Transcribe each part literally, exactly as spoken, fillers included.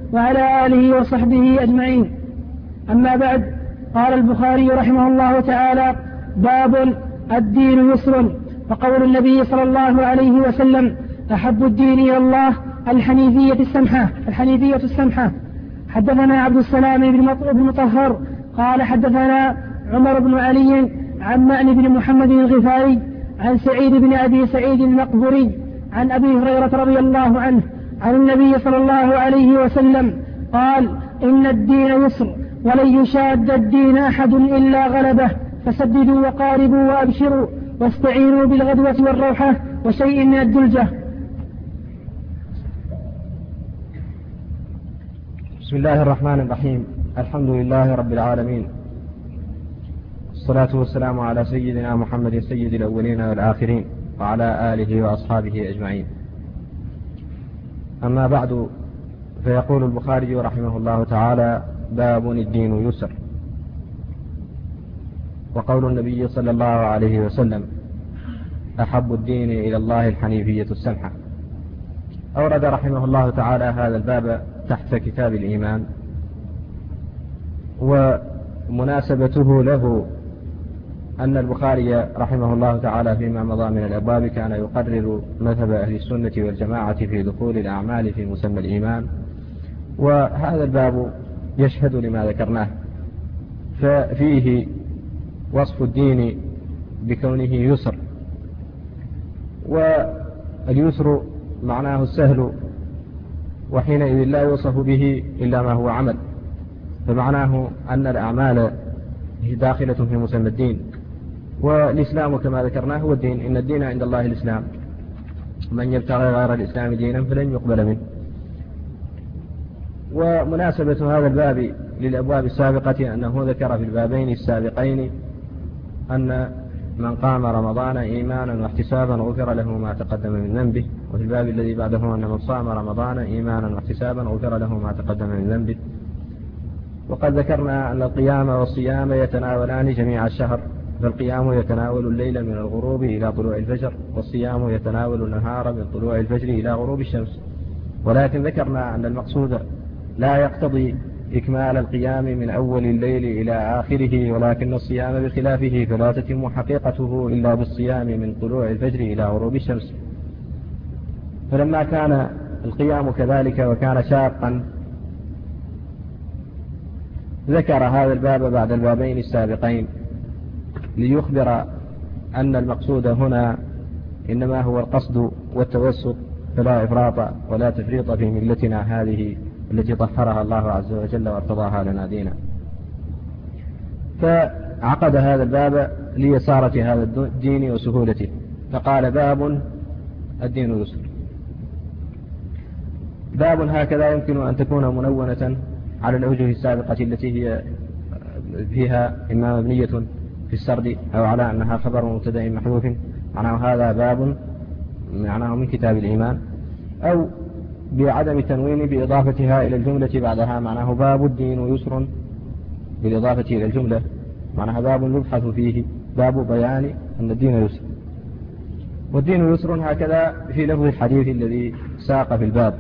وعلى آله وصحبه أجمعين. أما بعد، قال البخاري رحمه الله تعالى: باب الدين يسر. وقول النبي صلى الله عليه وسلم: أحب الدين إلى الله الحنيفية السمحة الحنيفية السمحة. حدثنا عبد السلام بن مطهر قال حدثنا عمر بن علي عن مأن بن محمد الغفاري عن سعيد بن أبي سعيد المقبري عن أبي هريرة رضي الله عنه عن النبي صلى الله عليه وسلم قال: إن الدين يسر ولن يشاد الدين أحد إلا غلبه، فسددوا وقاربوا وأبشروا واستعينوا بالغدوة والروحة وشيء من الدلجة. بسم الله الرحمن الرحيم. الحمد لله رب العالمين، الصلاة والسلام على سيدنا محمد سيد الأولين والآخرين وعلى آله وأصحابه أجمعين. أما بعد، فيقول البخاري رحمه الله تعالى: باب الدين يسر. وقول النبي صلى الله عليه وسلم: أحب الدين إلى الله الحنيفية السمحة. أورد رحمه الله تعالى هذا الباب تحت كتاب الإيمان، ومناسبته له أن البخاري رحمه الله تعالى فيما مضى من الأبواب كان يقرر مذهب أهل السنة والجماعة في دخول الأعمال في مسمى الإيمان، وهذا الباب يشهد لما ذكرناه، ففيه وصف الدين بكونه يسر، واليسر معناه السهل، وحينئذ لا يوصف به إلا ما هو عمل، فمعناه أن الأعمال داخلة في مسمى الدين. والإسلام كما ذكرناه هو الدين، إن الدين عند الله الإسلام، من يبتغي غير الإسلام دينا فلن يقبل منه. ومناسبة هذا الباب للأبواب السابقة أنه ذكر في البابين السابقين أن من قام رمضان إيمانا واحتسابا غفر له ما تقدم من ذنبه، وفي الباب الذي بعده أن من صام رمضان إيمانا واحتسابا غفر له ما تقدم من ذنبه. وقد ذكرنا أن القيام والصيام يتناولان جميع الشهر، فالقيام يتناول الليل من الغروب إلى طلوع الفجر، والصيام يتناول النهار من طلوع الفجر إلى غروب الشمس. ولكن ذكرنا أن المقصود لا يقتضي إكمال القيام من أول الليل إلى آخره، ولكن الصيام بخلافه، فلا تتم حقيقته إلا بالصيام من طلوع الفجر إلى غروب الشمس. فلما كان القيام كذلك وكان شاقا، ذكر هذا الباب بعد البابين السابقين ليخبر أن المقصود هنا إنما هو القصد والتوسط، فلا إفراط ولا تفريط في ملتنا هذه التي طهرها الله عز وجل وارتضاها لنا دينا. فعقد هذا الباب ليسارة هذا الدين وسهولته، فقال: باب الدين يسر. باب هكذا يمكن أن تكون منونة على الأوجه السابقة التي هي فيها إما مبنية في السرد أو على أنها خبر مبتدأ محذوف، معناه هذا باب معناه من كتاب الإيمان، أو بعدم التنوين بإضافتها إلى الجملة بعدها، معناه باب الدين يسر بالإضافة إلى الجملة، معناها باب يبحث فيه، باب بيان أن الدين يسر. والدين يسر هكذا في لفظ الحديث الذي ساق في الباب،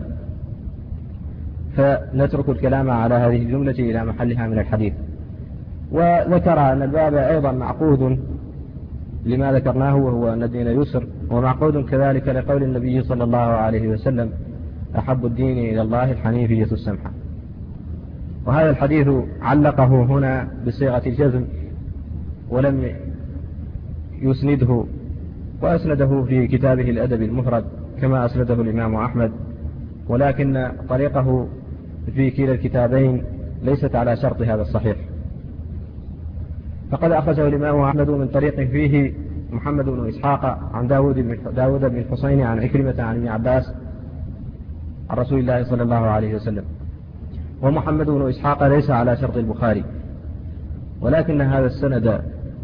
فنترك الكلام على هذه الجملة إلى محلها من الحديث. وذكر أن الباب أيضا معقود لما ذكرناه، وهو أن الدين يسر، ومعقود كذلك لقول النبي صلى الله عليه وسلم: أحب الدين إلى الله الحنيفية السمحة. وهذا الحديث علقه هنا بصيغة الجزم، ولم يسنده، وأسنده في كتابه الأدب المفرد كما أسنده الإمام أحمد، ولكن طريقه في كلا الكتابين ليست على شرط هذا الصحيح. فقد أخرجه الإمام أحمد من طريق فيه محمد بن إسحاق عن داود بن, داود بن الحسين عن عكرمة عن ابن عباس عن رسول الله صلى الله عليه وسلم. ومحمد بن إسحاق ليس على شرط البخاري، ولكن هذا السند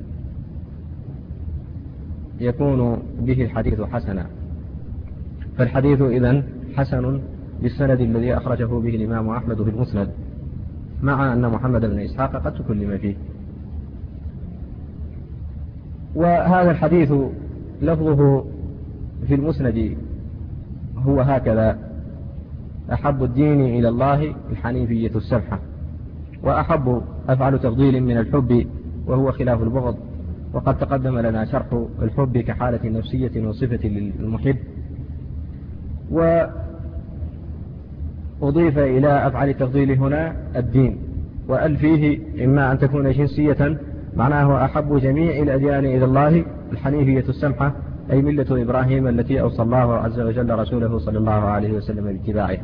يكون به الحديث حسنا، فالحديث إذن حسن بالسند الذي أخرجه به الإمام أحمد في المسند، مع أن محمد بن إسحاق قد تكلم فيه. وهذا الحديث لفظه في المسند هو هكذا: أحب الدين إلى الله الحنيفية السمحة. وأحب أفعل تفضيل من الحب وهو خلاف البغض، وقد تقدم لنا شرح الحب كحالة نفسية وصفة للمحب. وأضيف إلى أفعل التفضيل هنا الدين، وأل فيه إما أن تكون جنسية معناه أحب جميع الأديان إلى الله الحنيفية السمحة، أي ملة إبراهيم التي أوصى الله عز وجل رسوله صلى الله عليه وسلم باتباعها.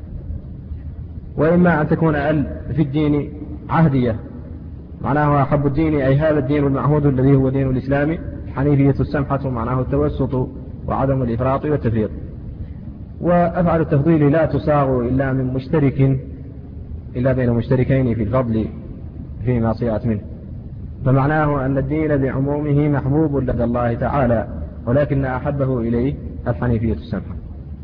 وإما أن تكون أل في الدين عهدية معناه أحب الدين أي هذا الدين المعهود الذي هو دين الإسلام الحنيفية السمحة معناه التوسط وعدم الإفراط والتفريط. وأفعل التفضيل لا تصاغ إلا من مشترك إلا بين مشتركين في الفضل فيما صيغت منه، فمعناه أن الدين بعمومه محبوب لدى الله تعالى، ولكن أحبه إليه الحنيفية السمحة.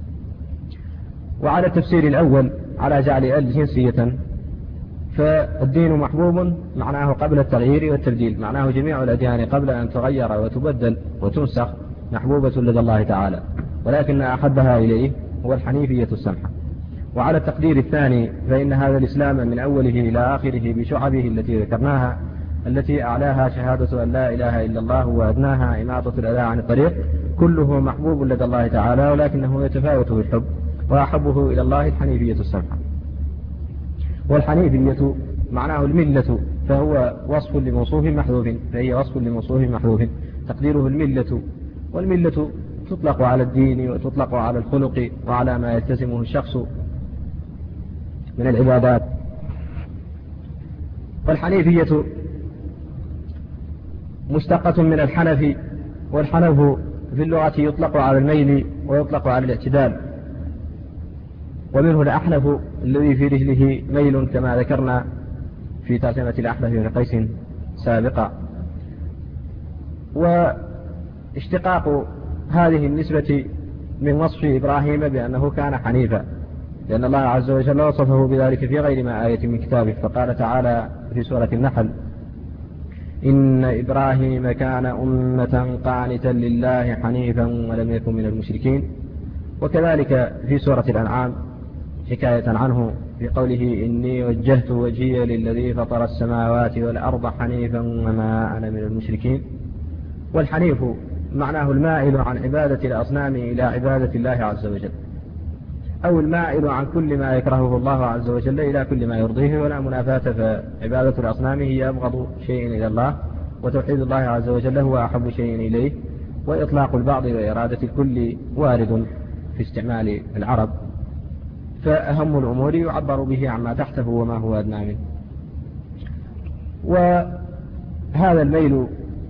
وعلى التفسير الأول على جعل ال جنسية، فالدين محبوب معناه قبل التغيير والتبديل، معناه جميع الأديان قبل أن تغير وتبدل وتنسخ محبوبة لدى الله تعالى، ولكن أحبها إليه هو الحنيفية السمحة. وعلى التقدير الثاني فإن هذا الإسلام من أوله إلى آخره بشعبه التي ذكرناها، التي أعلاها شهادة أن لا إله إلا الله وأدناها إماطة الأذى عن الطريق، كله محبوب لدى الله تعالى، ولكنه يتفاوت بالحب، وأحبه إلى الله الحنيفية السمحة. والحنيفية معناه الملة، فهو وصف لموصوف محذوف، فهي وصف لموصوف محذوف تقديره الملة. والملة تطلق على الدين وتطلق على الخلق وعلى ما يلتزمه الشخص من العبادات. والحنيفية مشتقة من الحنف، والحنف في اللغة يطلق على الميل ويطلق على الاعتدال، ومنه الأحنف الذي في رجله ميل كما ذكرنا في ترجمة الأحنف بن قيس سابقا. واشتقاق هذه النسبة من وصف إبراهيم بأنه كان حنيفا، لأن الله عز وجل وصفه بذلك في غير ما آية من كتابه، فقال تعالى في سورة النحل: إن إبراهيم كان أمة قانتا لله حنيفا ولم يكن من المشركين. وكذلك في سورة الأنعام حكاية عنه في قوله: إني وجهت وجهي للذي فطر السماوات والأرض حنيفا وما أنا من المشركين. والحنيف معناه المائل عن عبادة الأصنام إلى عبادة الله عز وجل، أو المائل عن كل ما يكرهه الله عز وجل إلى كل ما يرضيه، ولا منافاة، فعبادة الأصنام هي أبغض شيء إلى الله، وتوحيد الله عز وجل هو أحب شيء إليه. وإطلاق البعض وإرادة الكل وارد في استعمال العرب، فأهم الأمور يعبر به عما تحته وما هو أدنى منه. وهذا الميل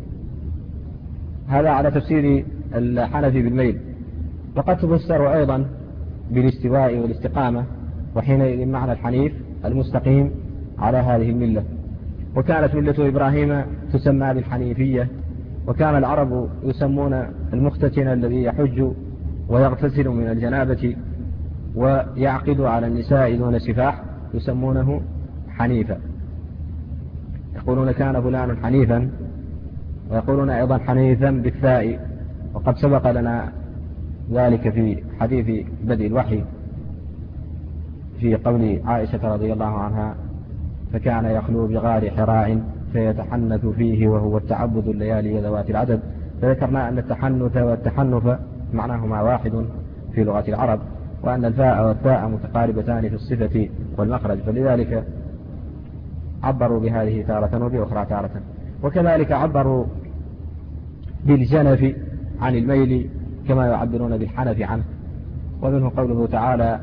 هذا على تفسير الحنفي بالميل، وقد تفسر أيضا بالاستواء والاستقامة، وحينئذ معنى الحنيف المستقيم على هذه الملة. وكانت ملة إبراهيم تسمى بالحنيفية، وكان العرب يسمون المختتن الذي يحج ويغتسل من الجنابة ويعقد على النساء دون سفاح يسمونه حنيفا، يقولون كان فلان حنيفا، ويقولون أيضا حنيفا بالثاء، وقد سبق لنا ذلك في حديث بدء الوحي في قول عائشة رضي الله عنها: فكان يخلو بغار حراء فيتحنث فيه وهو التعبد الليالي ذوات العدد. فذكرنا أن التحنث والتحنف معناهما واحد في لغة العرب، وأن الفاء والثاء متقاربتان في الصفة والمخرج، فلذلك عبروا بهذه تارة وبأخرى تارة. وكذلك عبروا بالجنف عن الميل كما يعبرون بالحنف عنه، ومنه قوله تعالى: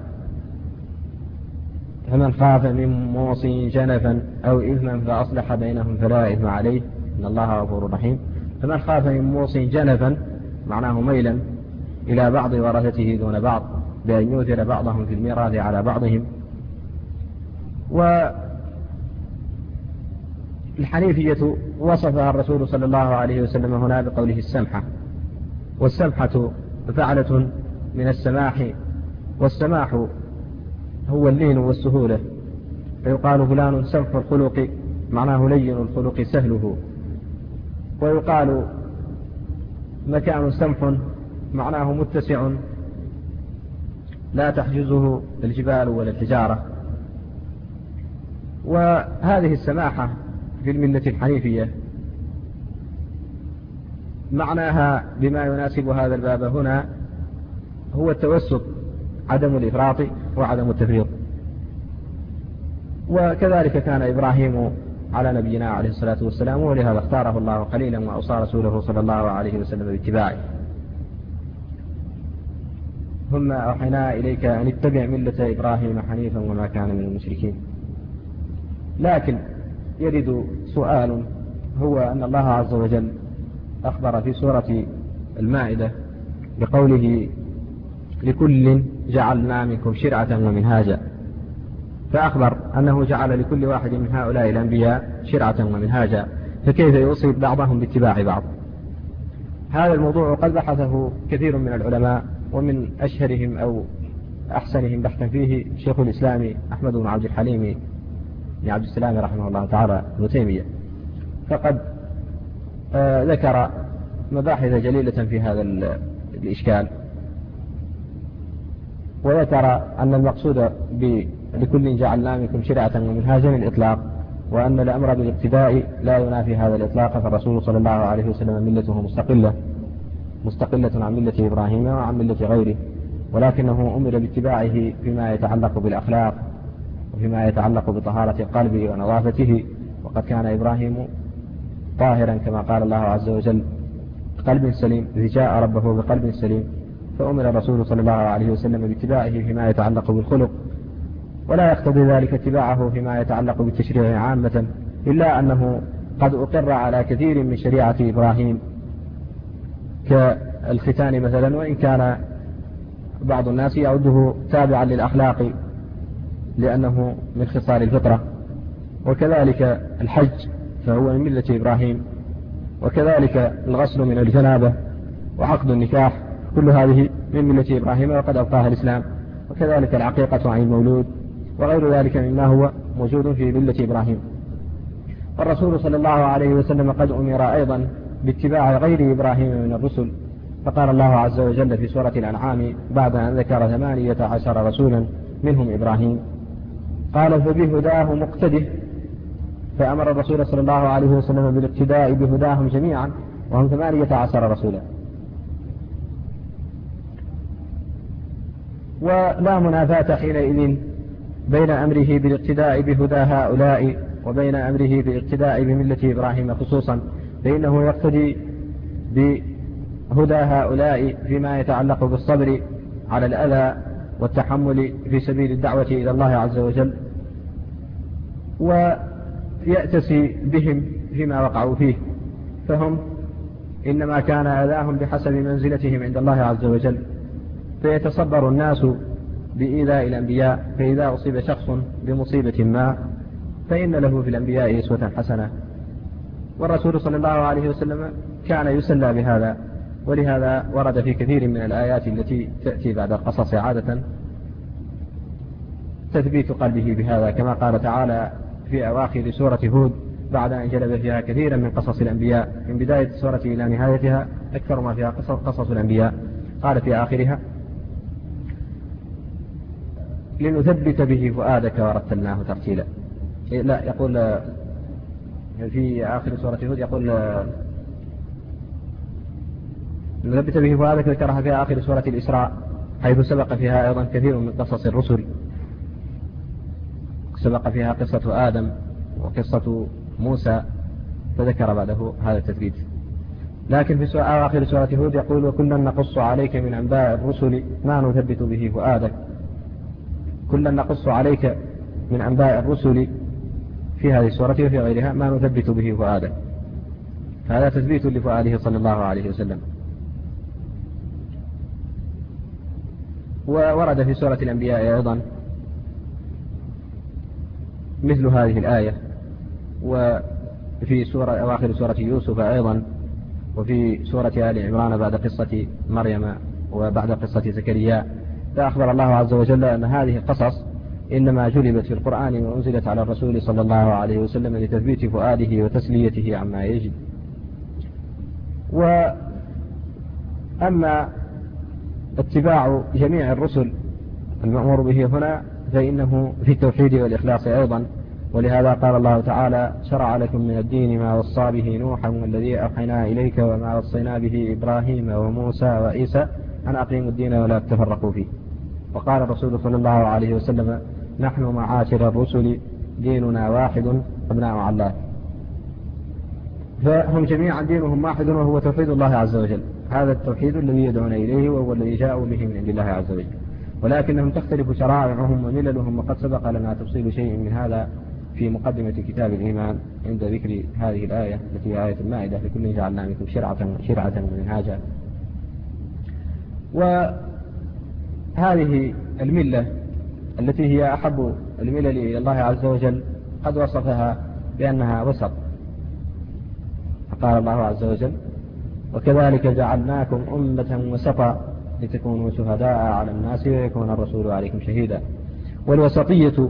فمن خاف من موص جنفا أو إثما فأصلح بينهم فلا إثم عليه إن الله غفور رحيم. فمن خاف من موص جنفا معناه ميلا إلى بعض ورثته دون بعض، بأن يؤثر بعضهم في الميراث على بعضهم. والحنيفية وصفها الرسول صلى الله عليه وسلم هنا بقوله السمحة، والسمحة فعلة من السماح، والسماح هو اللين والسهولة، فيقال فلان سمح الخلق معناه لين الخلق سهله، ويقال مكان سمح معناه متسع لا تحجزه الجبال ولا الحجارة. وهذه السماحة في الملة الحنيفية معناها بما يناسب هذا الباب هنا هو التوسط، عدم الإفراط وعدم التفريط. وكذلك كان إبراهيم على نبينا عليه الصلاة والسلام، ولهذا اختاره الله قليلا وأوصى رسوله صلى الله عليه وسلم باتباعه. ثم أوحينا إليك أن اتبع ملة إبراهيم حنيفا وما كان من المشركين. لكن يرد سؤال، هو أن الله عز وجل أخبر في سورة المائدة بقوله لكل جعلنا منكم شرعة ومنهاجا، فأخبر أنه جعل لكل واحد من هؤلاء الأنبياء شرعة ومنهاجا، فكيف يصيب بعضهم باتباع بعض؟ هذا الموضوع قد بحثه كثير من العلماء، ومن أشهرهم أو أحسنهم بحثا فيه شيخ الإسلام أحمد بن عبد الحليم بن عبد السلام رحمه الله تعالى ابن تيمية، فقد آه ذكر مباحث جليلة في هذا الإشكال، وذكر أن المقصود لكل جعلنا منكم شرعة ومنهاجا الإطلاق، وأن الأمر بالاقتداء لا ينافي هذا الإطلاق، فالرسول صلى الله عليه وسلم ملته مستقلة مستقلة عن ملة إبراهيم وعن ملة غيره، ولكنه أمر باتباعه فيما يتعلق بالأخلاق وفيما يتعلق بطهارة القلب ونظافته. وقد كان إبراهيم طاهرا كما قال الله عز وجل قلب سليم، إذ جاء ربه بقلب سليم، فأمر الرسول صلى الله عليه وسلم باتباعه فيما يتعلق بالخلق، ولا يقتضي ذلك اتباعه فيما يتعلق بالتشريع عامة، إلا أنه قد أقر على كثير من شريعة إبراهيم كالختان مثلا، وإن كان بعض الناس يعده تابعا للأخلاق لأنه من خصال الفطرة، وكذلك الحج فهو من ملة إبراهيم، وكذلك الغسل من الجنابة وعقد النكاح كل هذه من ملة إبراهيم وقد أبقاها الإسلام، وكذلك العقيقة عن المولود وغير ذلك مما هو موجود في ملة إبراهيم. والرسول صلى الله عليه وسلم قد أمر أيضا باتباع غير إبراهيم من الرسل، فقال الله عز وجل في سورة الأنعام بعد أن ذكر ثمانية عشر رسولا منهم إبراهيم قال فبهداه مقتده، فأمر الرسول صلى الله عليه وسلم بالاقتداء بهداهم جميعا وهم ثمانية عشر رسولا. ولا منافاة حينئذ بين أمره بالاقتداء بهدى هؤلاء وبين أمره بالاقتداء بملة إبراهيم خصوصا، فإنه يقتدي بهدى هؤلاء فيما يتعلق بالصبر على الأذى والتحمل في سبيل الدعوة إلى الله عز وجل، ويأتسي بهم فيما وقعوا فيه، فهم إنما كان أذاهم بحسب منزلتهم عند الله عز وجل، فيتصبر الناس بإيذاء الأنبياء، فإذا أصيب شخص بمصيبة ما فإن له في الأنبياء أسوة حسنة. والرسول صلى الله عليه وسلم كان يسلى بهذا، ولهذا ورد في كثير من الآيات التي تأتي بعد القصص عادة تثبيت قلبه بهذا، كما قال تعالى في أواخر سورة هود بعد أن جلب فيها كثيرا من قصص الأنبياء من بداية السورة إلى نهايتها أكثر ما فيها قصص الأنبياء، قال في آخرها لنثبت به فؤادك ورتلناه ترتيلا. لا يقول في آخر سورة هود يقول لنثبت به فؤادك، ذكرها في آخر سورة الإسراء حيث سبق فيها أيضا كثير من قصص الرسل، سبق فيها قصة آدم وقصة موسى فذكر بعده هذا التثبيت. لكن في آخر سورة هود يقول وكلا نقص عليك من أنباء الرسل ما نثبت به فؤادك، كلا نقص عليك من أنباء الرسل في هذه السورة وفي غيرها ما نثبت به فؤادك، هذا تثبيت لفؤاده صلى الله عليه وسلم. وورد في سورة الأنبياء أيضا مثل هذه الآية، وفي سورة أواخر سورة يوسف أيضا، وفي سورة آل عمران بعد قصة مريم وبعد قصة زكريا، فأخبر الله عز وجل أن هذه القصص إنما جلبت في القرآن وأنزلت على الرسول صلى الله عليه وسلم لتثبيت فؤاده وتسليته عما يجب. وأما اتباع جميع الرسل المأمور به هنا فإنه في التوحيد والإخلاص أيضا، ولهذا قال الله تعالى: شرع لكم من الدين ما وصى به نوحا والذي أوحينا إليك وما وصينا به إبراهيم وموسى وعيسى أن أقيموا الدين ولا تفرقوا فيه. وقال الرسول صلى الله عليه وسلم: نحن معاشر الرسل ديننا واحد أبناء علاه. فهم جميعا دينهم واحد وهو توحيد الله عز وجل، هذا التوحيد الذي يدعون إليه وهو الذي جاءوا به من عند الله عز وجل، ولكنهم تختلف شرائعهم ومللهم، وقد سبق لنا تفصيل شيء من هذا في مقدمة كتاب الإيمان عند ذكر هذه الآية التي هي آية المائدة: لكل جعلنا منكم شرعة شرعة ومنهاجا. وهذه الملة التي هي أحب الملل إلى الله عز وجل قد وصفها بأنها وسط، قال الله عز وجل: وكذلك جعلناكم أمة وسطا لتكونوا شهداء على الناس ويكون الرسول عليكم شهيدا. والوسطية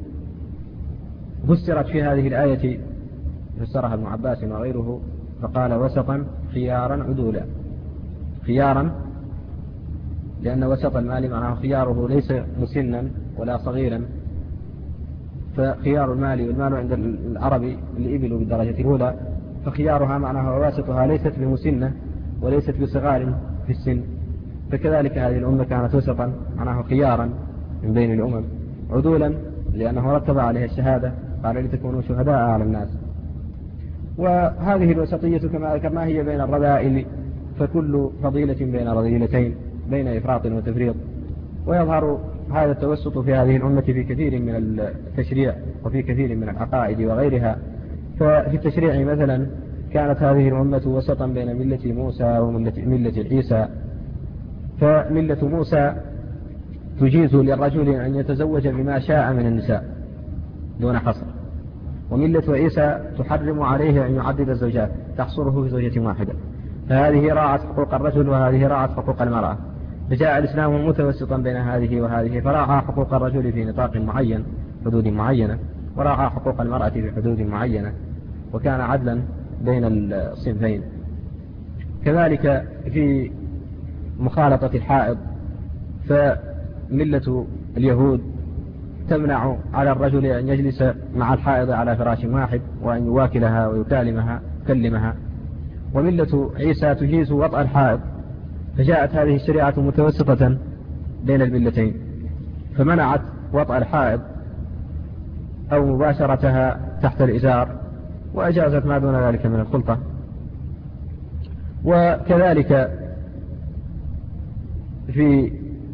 فسرت في هذه الآية، فسرها ابن عباس وغيره فقال: وسطا خيارا عدولا. خيارا لأن وسط المال معناه خياره ليس مسنا ولا صغيرا، فخيار المال، والمال عند العرب الإبل بالدرجة الأولى، فخيارها معناها واسطها ليست بمسنة وليست بصغار في السن، فكذلك هذه الأمة كانت وسطا معناها خيارا من بين الأمم، عدولا لأنه رتب عليها الشهادة، قال: لتكونوا شهداء على الناس. وهذه الوسطية كما ذكرنا هي بين الرذائل، فكل فضيلة بين رذيلتين، بين إفراط وتفريط. ويظهر هذا التوسط في هذه الأمة في كثير من التشريع وفي كثير من العقائد وغيرها. ففي التشريع مثلا كانت هذه الأمة وسطا بين ملة موسى وملة عيسى، فملة موسى تجيز للرجل أن يتزوج بما شاء من النساء دون حصر، وملة عيسى تحرم عليه أن يعدد الزوجات، تحصره في زوجة واحدة، فهذه راعت حقوق الرجل وهذه راعت حقوق المرأة. فجاء الإسلام متوسطا بين هذه وهذه، فراعى حقوق الرجل في نطاق معين، حدود معينة، وراعى حقوق المرأة في حدود معينة، وكان عدلا بين الصنفين. كذلك في مخالطة الحائض، فملة اليهود تمنع على الرجل أن يجلس مع الحائض على فراش واحد وأن يواكلها ويكلمها كلمها، وملة عيسى تجيز وطأ الحائض، فجاءت هذه الشريعة متوسطة بين الملتين، فمنعت وطأ الحائض أو مباشرتها تحت الإزار، وأجازت ما دون ذلك من الخلطة. وكذلك في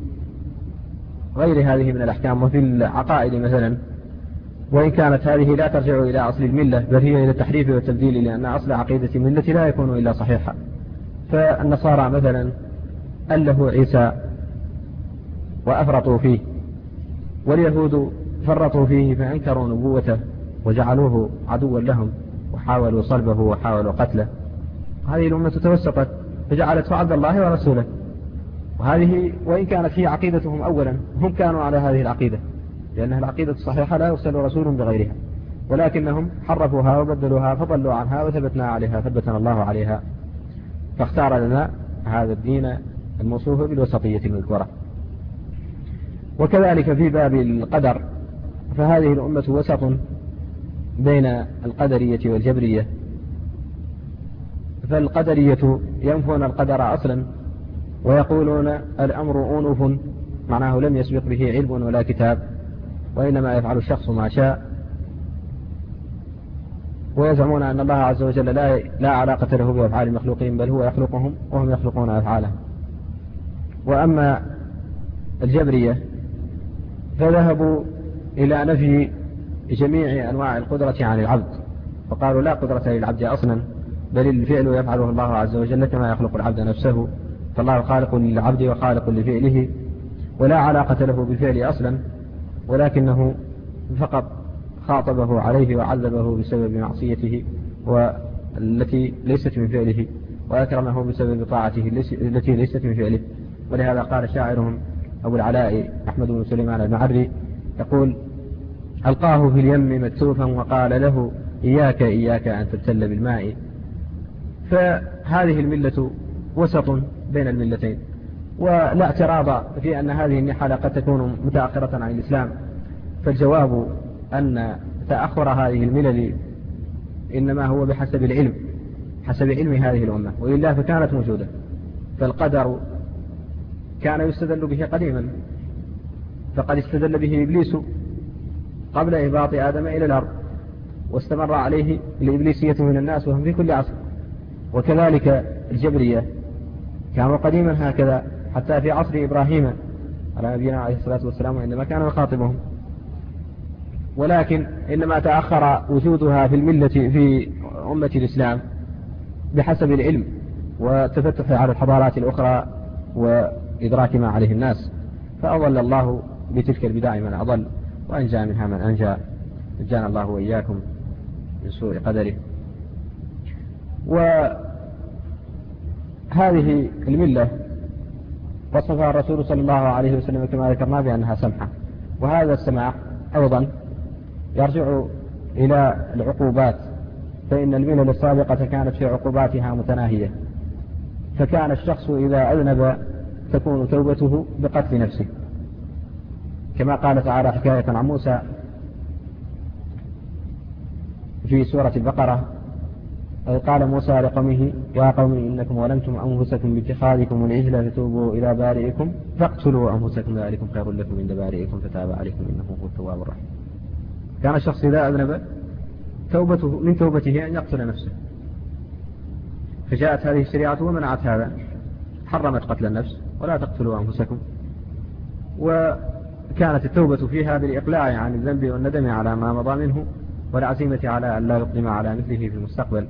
غير هذه من الأحكام وفي العقائد مثلا، وإن كانت هذه لا ترجع إلى أصل الملة بل هي إلى التحريف والتبديل، لأن أصل عقيدة الملة لا يكون إلا صحيحا. فالنصارى مثلا أله عيسى وأفرطوا فيه، واليهود فرطوا فيه فأنكروا نبوته وجعلوه عدوا لهم وحاولوا صلبه وحاولوا قتله. هذه الأمة توسطت فجعلته عبد الله ورسوله، وهذه وإن كانت هي عقيدتهم أولا، هم كانوا على هذه العقيدة، لأنها العقيدة الصحيحة لا يرسل رسول بغيرها، ولكنهم حرفوها وبدلوها فضلوا عنها وثبتنا عليها ثبتنا الله عليها، فاختار لنا هذا الدين الموصوف بالوسطية المذكورة. وكذلك في باب القدر، فهذه الأمة وسط بين القدرية والجبرية. فالقدرية ينفون القدر أصلا ويقولون الأمر أنوف، معناه لم يسبق به علم ولا كتاب، وإنما يفعل الشخص ما شاء، ويزعمون أن الله عز وجل لا, لا علاقة له بأفعال المخلوقين، بل هو يخلقهم وهم يخلقون أفعالهم. وأما الجبرية فذهبوا إلى نفي جميع أنواع القدرة عن العبد، فقالوا لا قدرة للعبد أصلا، بل الفعل يفعله الله عز وجل كما يخلق العبد نفسه، فالله خالق للعبد وخالق لفعله، ولا علاقة له بالفعل أصلا، ولكنه فقط خاطبه عليه وعذبه بسبب معصيته والتي ليست من فعله، وأكرمه بسبب طاعته التي ليست من فعله. ولهذا قال شاعرهم أبو العلاء أحمد بن سليمان المعري يقول: ألقاه في اليم مكتوفا وقال له إياك إياك أن تبتل بالماء. فهذه الملة وسط بين الملتين، ولا اعتراض في أن هذه النحلة قد تكون متأخرة عن الإسلام، فالجواب أن تأخر هذه الملل إنما هو بحسب العلم، حسب علم هذه الأمة، وإلا فكانت موجودة. فالقدر كان يستدل به قديما، فقد استدل به إبليس قبل إهباط آدم إلى الأرض، واستمر عليه الإبليسية من الناس وهم في كل عصر. وكذلك الجبرية كانوا قديما هكذا حتى في عصر إبراهيم على نبينا عليه الصلاة والسلام عندما كان يخاطبهم، ولكن إنما تأخر وجودها في الملة في أمة الإسلام بحسب العلم والتفتح على الحضارات الأخرى وإدراك ما عليه الناس، فأضل الله بتلك البدع من أضل، وأنجى منها من أنجى، نجانا الله وإياكم من سوء قدره. وهذه الملة وصفها الرسول صلى الله عليه وسلم كما ذكرنا بأنها سمحة، وهذا السماح أيضا يرجع إلى العقوبات، فإن الملل السابقة كانت في عقوباتها متناهية، فكان الشخص إذا أذنب تكون توبته بقتل نفسه، كما قال تعالى حكاية عن موسى في سورة البقرة: إذ قال موسى لقومه يا قوم إنكم ظلمتم أنفسكم باتخاذكم العجل فتوبوا إلى بارئكم فاقتلوا أنفسكم ذلكم خير لكم عند بارئكم فتاب عليكم إنه هو التواب الرحيم. كان الشخص إذا أذنب توبته من توبته أن يقتل نفسه، فجاءت هذه الشريعة ومنعت هذا، حرمت قتل النفس ولا تقتلوا أنفسكم، وكانت التوبة فيها بالإقلاع عن الذنب والندم على ما مضى منه والعزيمة على أن لا يقدم على مثله في المستقبل.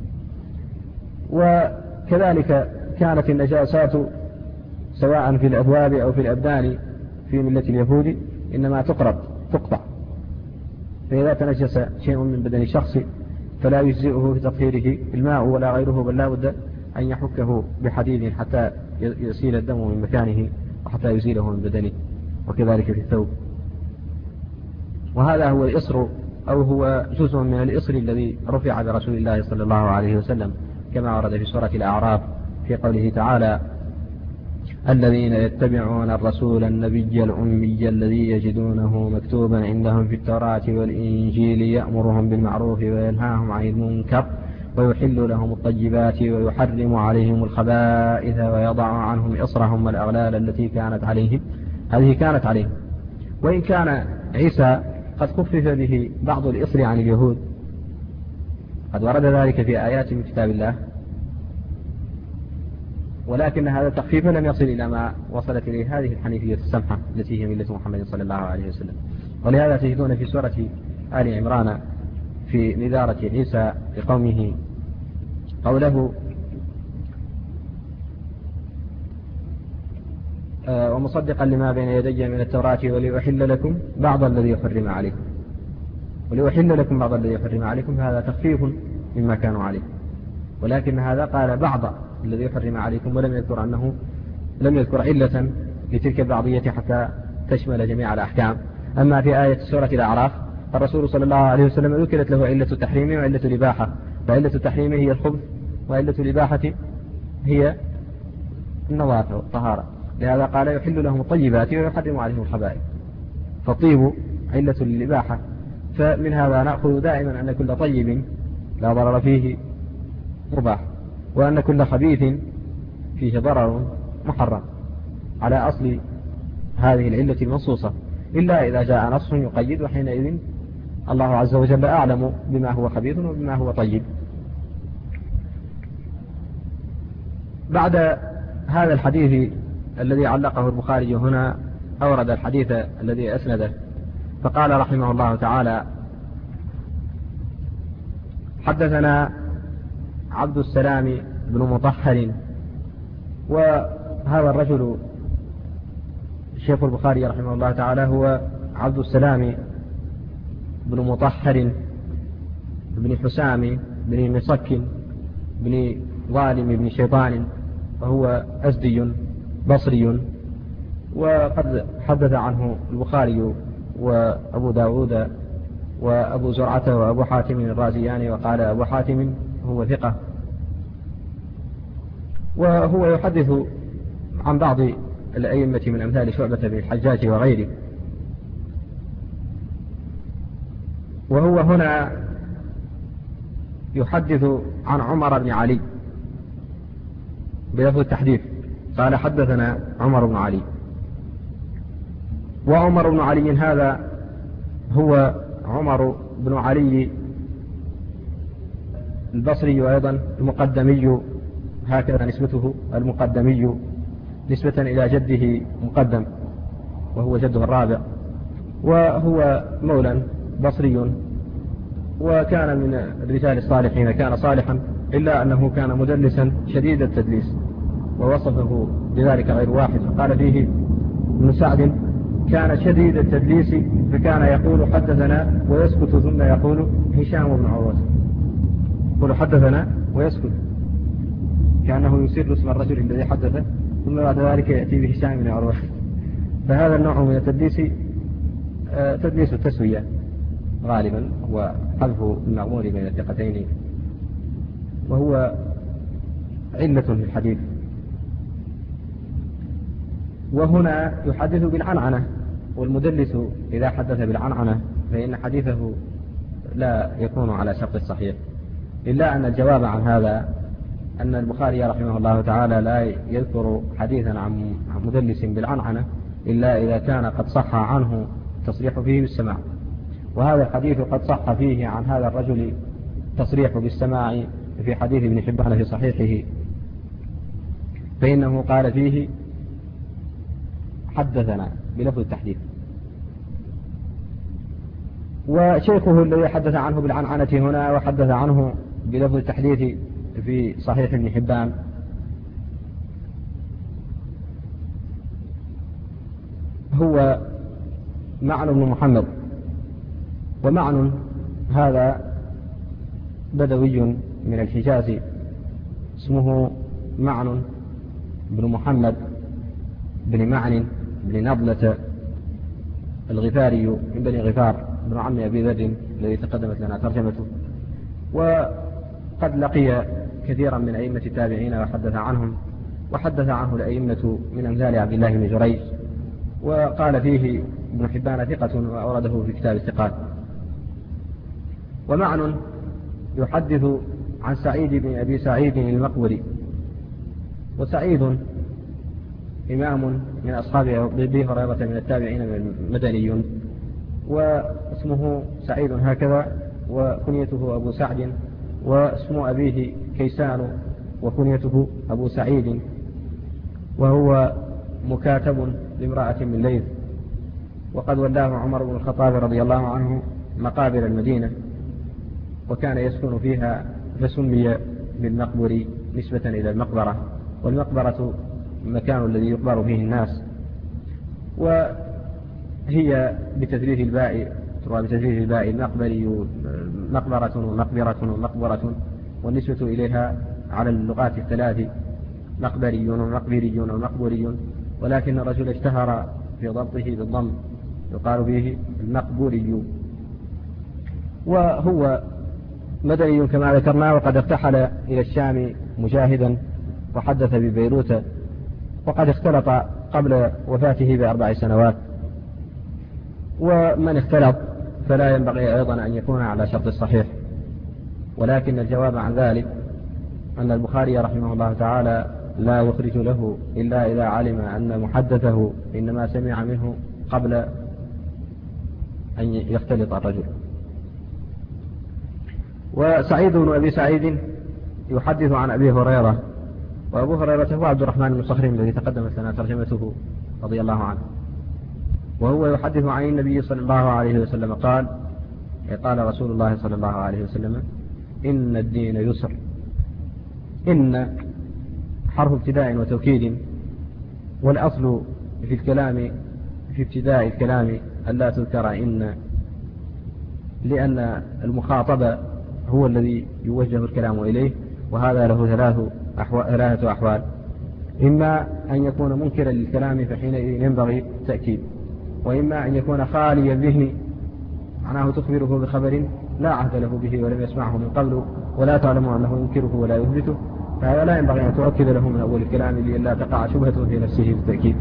وكذلك كانت النجاسات سواء في الأثواب أو في الأبدان في ملة اليهود إنما تقرض تقطع، فإذا تنجس شيء من بدن الشخص فلا يجزئه في تطهيره الماء ولا غيره، بل لا بد أن يحكه بحديد حتى يسيل الدم من مكانه وحتى يزيله من بدنه، وكذلك في الثوب. وهذا هو الإصر أو هو جزء من الإصر الذي رفع برسول الله صلى الله عليه وسلم، كما ورد في سورة الأعراف في قوله تعالى: الذين يتبعون الرسول النبي الأمي الذي يجدونه مكتوبا عندهم في التوراة والإنجيل يأمرهم بالمعروف وينهاهم عن المنكر ويحل لهم الطيبات ويحرم عليهم الخبائث ويضع عنهم إصرهم والأغلال التي كانت عليهم. هذه كانت عليهم، وإن كان عيسى قد خفف به بعض الإصر عن اليهود، قد ورد ذلك في آيات من كتاب الله، ولكن هذا التخفيف لم يصل إلى ما وصلت إليه هذه الحنيفية السمحة التي هي ملة محمد صلى الله عليه وسلم. ولهذا تجدون في سورة آل عمران في نذارة عيسى لقومه قوله: آه ومصدقا لما بين يدي من التوراة ولأحل لكم بعض الذي حرم عليكم، ولأحل لكم بعض الذي حرم عليكم، هذا تخفيف مما كانوا عليه، ولكن هذا قال بعض الذي حرم عليكم ولم يذكر أنه لم يذكر علة لتلك البعضية حتى تشمل جميع الأحكام. أما في آية سورة الأعراف الرسول صلى الله عليه وسلم ذكرت له علة التحريم وعلة الإباحة، فعلة التحريم هي الخبث وعلة الإباحة هي النظافة والطهارة، لهذا قال يحل لهم الطيبات ويحرم عليهم الخبائث، فالطيب علة للإباحة. فمن هذا نأخذ دائما أن كل طيب لا ضرر فيه مباح، وأن كل خبيث فيه ضرر محرم على أصل هذه العلة المنصوصة، إلا إذا جاء نص يقيد، وحينئذ الله عز وجل أعلم بما هو خبيث وبما هو طيب. بعد هذا الحديث الذي علقه البخاري هنا أورد الحديث الذي أسنده، فقال رحمه الله تعالى: حدثنا عبد السلام بن مطهر. وهذا الرجل الشيخ البخاري رحمه الله تعالى هو عبد السلام بن مطهر بن حسام بن مسك بن ظالم بن شيطان، وهو أزدي بصري، وقد حدث عنه البخاري وأبو داود وأبو زرعة وأبو حاتم الرازيان، وقال أبو حاتم هو ثقة. وهو يحدث عن بعض الأئمة من أمثال شعبة بن الحجاج وغيره. وهو هنا يحدث عن عمر بن علي بلفظ التحديث، قال حدثنا عمر بن علي. وعمر بن علي هذا هو عمر بن علي البصري أيضا المقدمي، هكذا نسبته المقدمي نسبة إلى جده مقدم وهو جده الرابع، وهو مولى بصري وكان من الرجال الصالحين، كان صالحا إلا أنه كان مدلسا شديد التدليس، ووصفه بذلك غير واحد، فقال فيه ابن سعد كان شديد التدليس فكان يقول حدثنا ويسكت ثم يقول هشام بن عروة، يقول حدثنا ويسكت كأنه يسر اسم الرجل الذي حدث ثم بعد ذلك يأتي بهشام بن عروة. فهذا النوع من التدليس تدليس التسوية غالبا، هو حذف المغمور بين الثقتين، وهو علة في الحديث. وهنا يحدث بالعنعنة، والمدلس إذا حدث بالعنعنة فإن حديثه لا يكون على شرط الصحيح، إلا أن الجواب عن هذا أن البخاري رحمه الله تعالى لا يذكر حديثا عن مدلس بالعنعنة إلا إذا كان قد صح عنه تصريح فيه بالسماع، وهذا الحديث قد صح فيه عن هذا الرجل تصريح بالسماع في حديث ابن حبان في صحيحه، فإنه قال فيه حدثنا بلفظ التحديث. وشيخه الذي حدث عنه بالعنعنة هنا وحدث عنه بلفظ التحديث في صحيح ابن حبان هو معن بن محمد. ومعن هذا بدوي من الحجاز اسمه معن بن محمد بن معن بن نضلة الغفاري من بني غفار بن عم أبي ذر الذي تقدمت لنا ترجمته، وقد لقي كثيرا من أئمة التابعين وحدث عنهم، وحدث عنه الأئمة من أمثال عبد الله بن جريج، وقال فيه ابن حبان ثقة وأورده في كتاب الثقات. ومعن يحدث عن سعيد بن أبي سعيد المقبري، وسعيد إمام من أصحاب أبي هريرة من التابعين مدني، واسمه سعيد هكذا، وكنيته أبو سعد، واسم أبيه كيسان وكنيته أبو سعيد، وهو مكاتب لامرأة من ليث، وقد ولاه عمر بن الخطاب رضي الله عنه مقابر المدينة وكان يسكن فيها، فسمي بالمقبر نسبة إلى المقبرة، والمقبرة المكان الذي يقبر فيه الناس، وهي بتثليث الباء تروى بتثليث الباء المقبري مقبرة ومقبرة ومقبرة، والنسبة إليها على اللغات الثلاث مقبري ومقبري ومقبري، ولكن الرجل اشتهر في ضبطه بالضم يقال فيه المقبوري. وهو مدني كما ذكرنا، وقد ارتحل إلى الشام مجاهدا وحدث ببيروت، وقد اختلط قبل وفاته بأربع سنوات. ومن اختلط فلا ينبغي أيضا أن يكون على شرط الصحيح، ولكن الجواب عن ذلك أن البخاري رحمه الله تعالى لا يخرج له إلا إذا علم أن محدثه إنما سمع منه قبل أن يختلط الرجل. وسعيد بن أبي سعيد يحدث عن أبي هريرة، وأبو هريرة هو عبد الرحمن بن صخر الذي تقدمت لنا ترجمته رضي الله عنه، وهو يحدث عن النبي صلى الله عليه وسلم قال قال رسول الله صلى الله عليه وسلم إن الدين يسر. إن حرف ابتداء وتوكيد، والأصل في الكلام في ابتداء الكلام ألا تذكر إن، لأن المخاطب هو الذي يوجه الكلام إليه، وهذا له ثلاث أحوال ثلاثة أحوال: إما أن يكون منكرا للكلام فحينئذ ينبغي التأكيد، وإما أن يكون خاليا به معناه تخبره بخبر لا عهد له به ولم يسمعه من قبل ولا تعلم أنه ينكره ولا يثبته، فهذا لا ينبغي أن تؤكد له من أول الكلام لئلا تقع شبهة في نفسه بالتأكيد.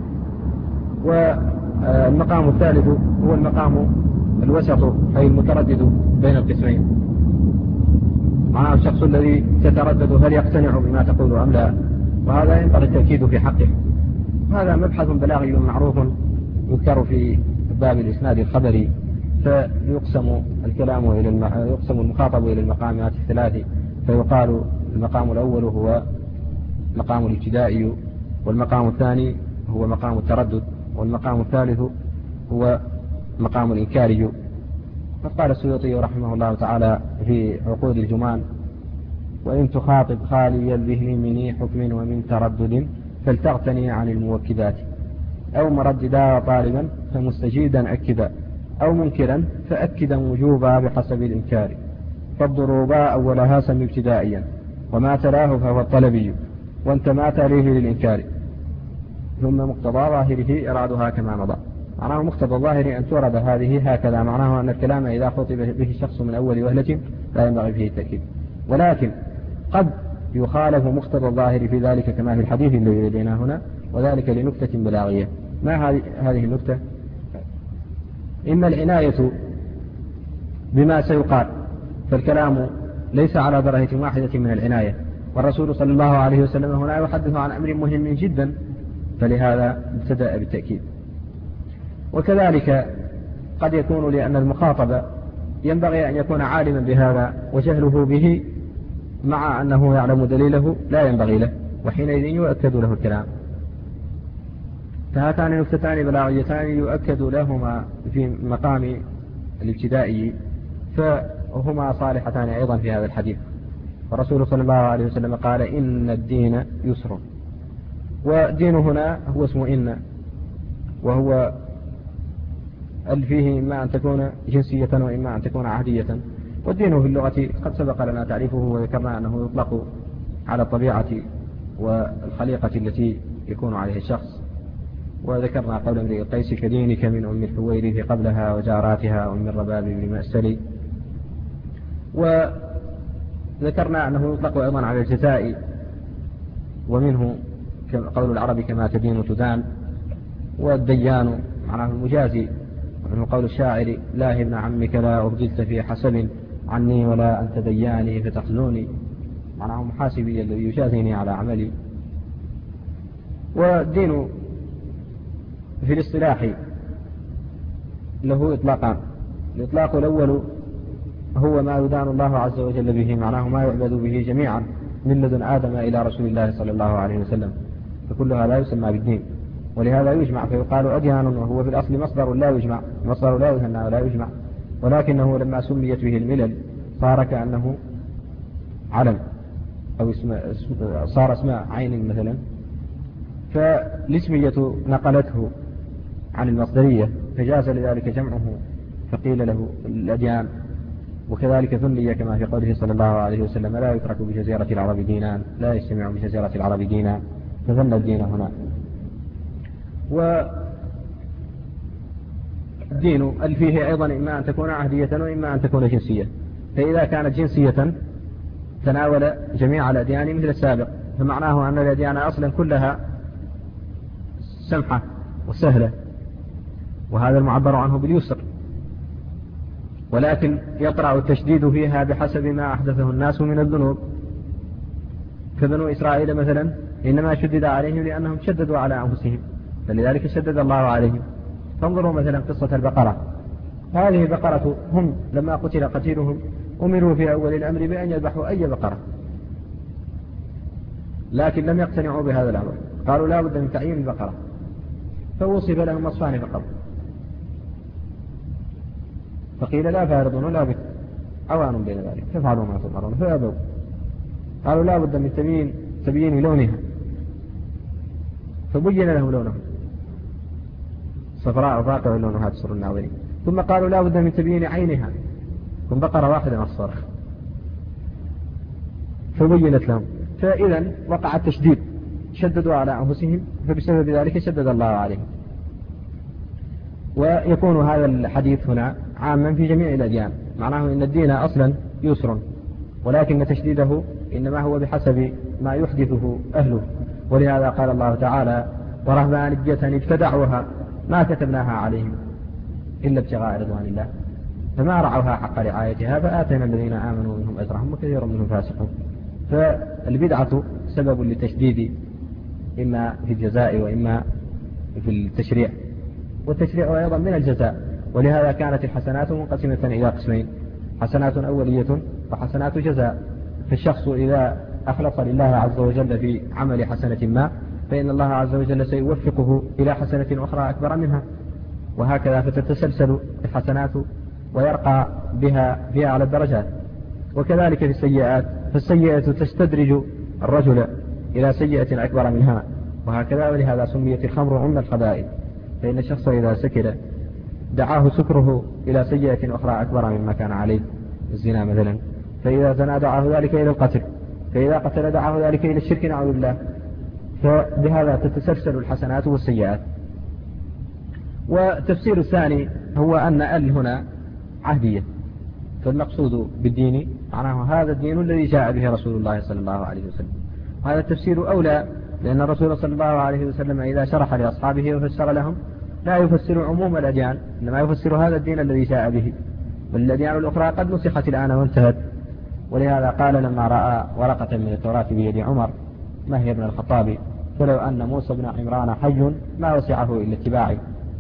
والمقام الثالث هو المقام الوسط، أي المتردد بين القسمين، معناه الشخص الذي تتردد هل يقتنع بما تقول أم لا، وهذا ينبغي التأكيد في حقه. هذا مبحث بلاغي معروف يذكر في باب الإسناد الخبري، فيقسم الكلام إلى الم... يقسم المخاطب إلى المقامات الثلاث، فيقال المقام الأول هو مقام الابتدائي، والمقام الثاني هو مقام التردد، والمقام الثالث هو مقام الإنكاري. فقال السيوطي رحمه الله تعالى في عقود الجمان: وإن تخاطب خالي الذهن من حكم ومن تردد فلتغتني عن الموكدات، أو مرددا طالبا فمستجيدا أكدا، أو منكرا فأكدا وجوبا بحسب الإنكار، فالضروبا أولها سم ابتدائيا، وما تلاه فهو الطلبي، وانت ما تليه للإنكار، ثم مقتضى ظاهره إرادها كما مضى. معناه مقتضى الظاهر أن تورد هذه هكذا، معناه أن الكلام إذا خطب به الشخص من أول وهلة لا ينبغي فيه التأكيد، ولكن قد يخالف مقتضى الظاهر في ذلك كما في الحديث الذي لدينا هنا، وذلك لنكتة بلاغية. ما هذه النكتة؟ إما العناية بما سيقال، فالكلام ليس على درجة واحدة من العناية، والرسول صلى الله عليه وسلم هنا يحدث عن أمر مهم جدا، فلهذا ابتدأ بالتأكيد. وكذلك قد يكون لأن المخاطب ينبغي أن يكون عالما بهذا، وجهله به مع أنه يعلم دليله لا ينبغي له، وحينئذ يؤكد له الكلام. فهاتان نكتتان بلاغيتان يؤكد لهما في مقام الابتدائي، فهما صالحتان أيضا في هذا الحديث. والرسول صلى الله عليه وسلم قال: إن الدين يسر. والدين هنا هو اسم إن، وهو ال فيه إما أن تكون جنسية وإما أن تكون عهدية. والدين في اللغة قد سبق لنا تعريفه، وذكرنا أنه يطلق على الطبيعة والخليقة التي يكون عليه الشخص. وذكرنا قول امرئ القيس: كدينك من أم الحويرث قبلها وجاراتها أم الرباب بمأسلي. وذكرنا أنه يطلق أيضا على الجزاء، ومنه قول العرب: كما تدين تدان. والديان معناه المجازي، ومنه قول الشاعر: لا ابن عمك لا أبدلت في حسب عني ولا أنت دياني فتخزوني، معناه محاسبي الذي يجازيني على عملي. والدين في الاصطلاح له إطلاقان: الإطلاق الأول هو ما يدان الله عز وجل به، معناه ما يعبد به جميعا من لدن آدم إلى رسول الله صلى الله عليه وسلم، فكل هذا يسمى بالدين. ولهذا يجمع فيقال أديان، وهو في الأصل مصدر لا يجمع، مصدر لا يثنى ولا يجمع، ولكنه لما سميت به الملل صار كأنه علم، أو اسم صار اسم عين مثلا، فالاسمية نقلته عن المصدرية، فجاز لذلك جمعه فقيل له الأديان. وكذلك ثني كما في قوله صلى الله عليه وسلم: لا يترك بجزيرة العرب دينان، لا يجتمع بجزيرة العرب دينان، فثنى الدين هنا. والدين ال فيه أيضا إما أن تكون عهدية وإما أن تكون جنسية، فإذا كانت جنسية تناول جميع الأديان مثل السابق، فمعناه أن الأديان أصلا كلها سمحة وسهلة، وهذا المعبر عنه باليسر، ولكن يطرأ التشديد فيها بحسب ما أحدثه الناس من الذنوب. فبنو إسرائيل مثلا إنما شدد عليهم لأنهم شددوا على أنفسهم، فلذلك شدد الله عليهم. فانظروا مثلا قصة البقرة، هذه البقرة هم لما قتل قتيلهم أمروا في أول الأمر بأن يذبحوا أي بقرة، لكن لم يقتنعوا بهذا الأمر، قالوا لا بد من تعيين البقرة، فوصف لهم وصفان فقط، فقيل لا فارض ولا بك، عوان بين ذلك، فافعلوا ما تؤمرون، فأبوا. قالوا لا بد من تبيين تبيين لونها، فبين لهم لونه صفراء فاقع لونها تسر الناظرين. ثم قالوا لا بد من تبيين عينها، ثم بقرة واحدة مصفرة، فبينت لهم. فإذا وقع التشديد، شددوا على أنفسهم، فبسبب ذلك شدد الله عليهم. ويكون هذا الحديث هنا عاما في جميع الأديان، معناه إن الدين أصلا يسر، ولكن تشديده إنما هو بحسب ما يحدثه أهله. ولهذا قال الله تعالى ورهبانية ابتدعوها ما كتبناها عليهم إلا ابتغاء رضوان الله فما رعوها حق رعايتها فآتينا الذين آمنوا منهم أجرهم وكثير منهم فاسقون. فالبدعة سبب لتشديد إما في الجزاء وإما في التشريع، والتشريع أيضا من الجزاء. ولهذا كانت الحسنات منقسمة إلى قسمين: حسنات أولية وحسنات جزاء. فالشخص إذا أخلص لله عز وجل في عمل حسنة ما فإن الله عز وجل سيوفقه إلى حسنة أخرى أكبر منها، وهكذا فتتسلسل الحسنات ويرقى بها فيها على الدرجات. وكذلك في السيئات، فالسيئة تستدرج الرجل إلى سيئة أكبر منها، وهكذا. ولهذا سميت الخمر أم الخبائث، فإن الشخص إذا سكر دعاه سكره إلى سيئة أخرى أكبر مما كان عليه، الزنا مثلا، فإذا زنا دعاه ذلك إلى القتل، فإذا قتل دعاه ذلك إلى الشرك نعوذ بالله. فبهذا تتسلسل الحسنات والسيئات. والتفسير الثاني هو أن ال هنا عهدية، فالمقصود بالدين معناه هذا الدين الذي جاء به رسول الله صلى الله عليه وسلم. هذا التفسير أولى، لأن الرسول صلى الله عليه وسلم إذا شرح لأصحابه وفسر لهم لا يفسر عموم الأديان، إنما يفسر هذا الدين الذي جاء به، والأديان الأخرى قد نسخت الآن وانتهت. ولهذا قال لما رأى ورقة من التوراة بيد عمر ما هي ابن الخطاب فلو أن موسى بن عمران حي ما وسعه إلا اتباعي.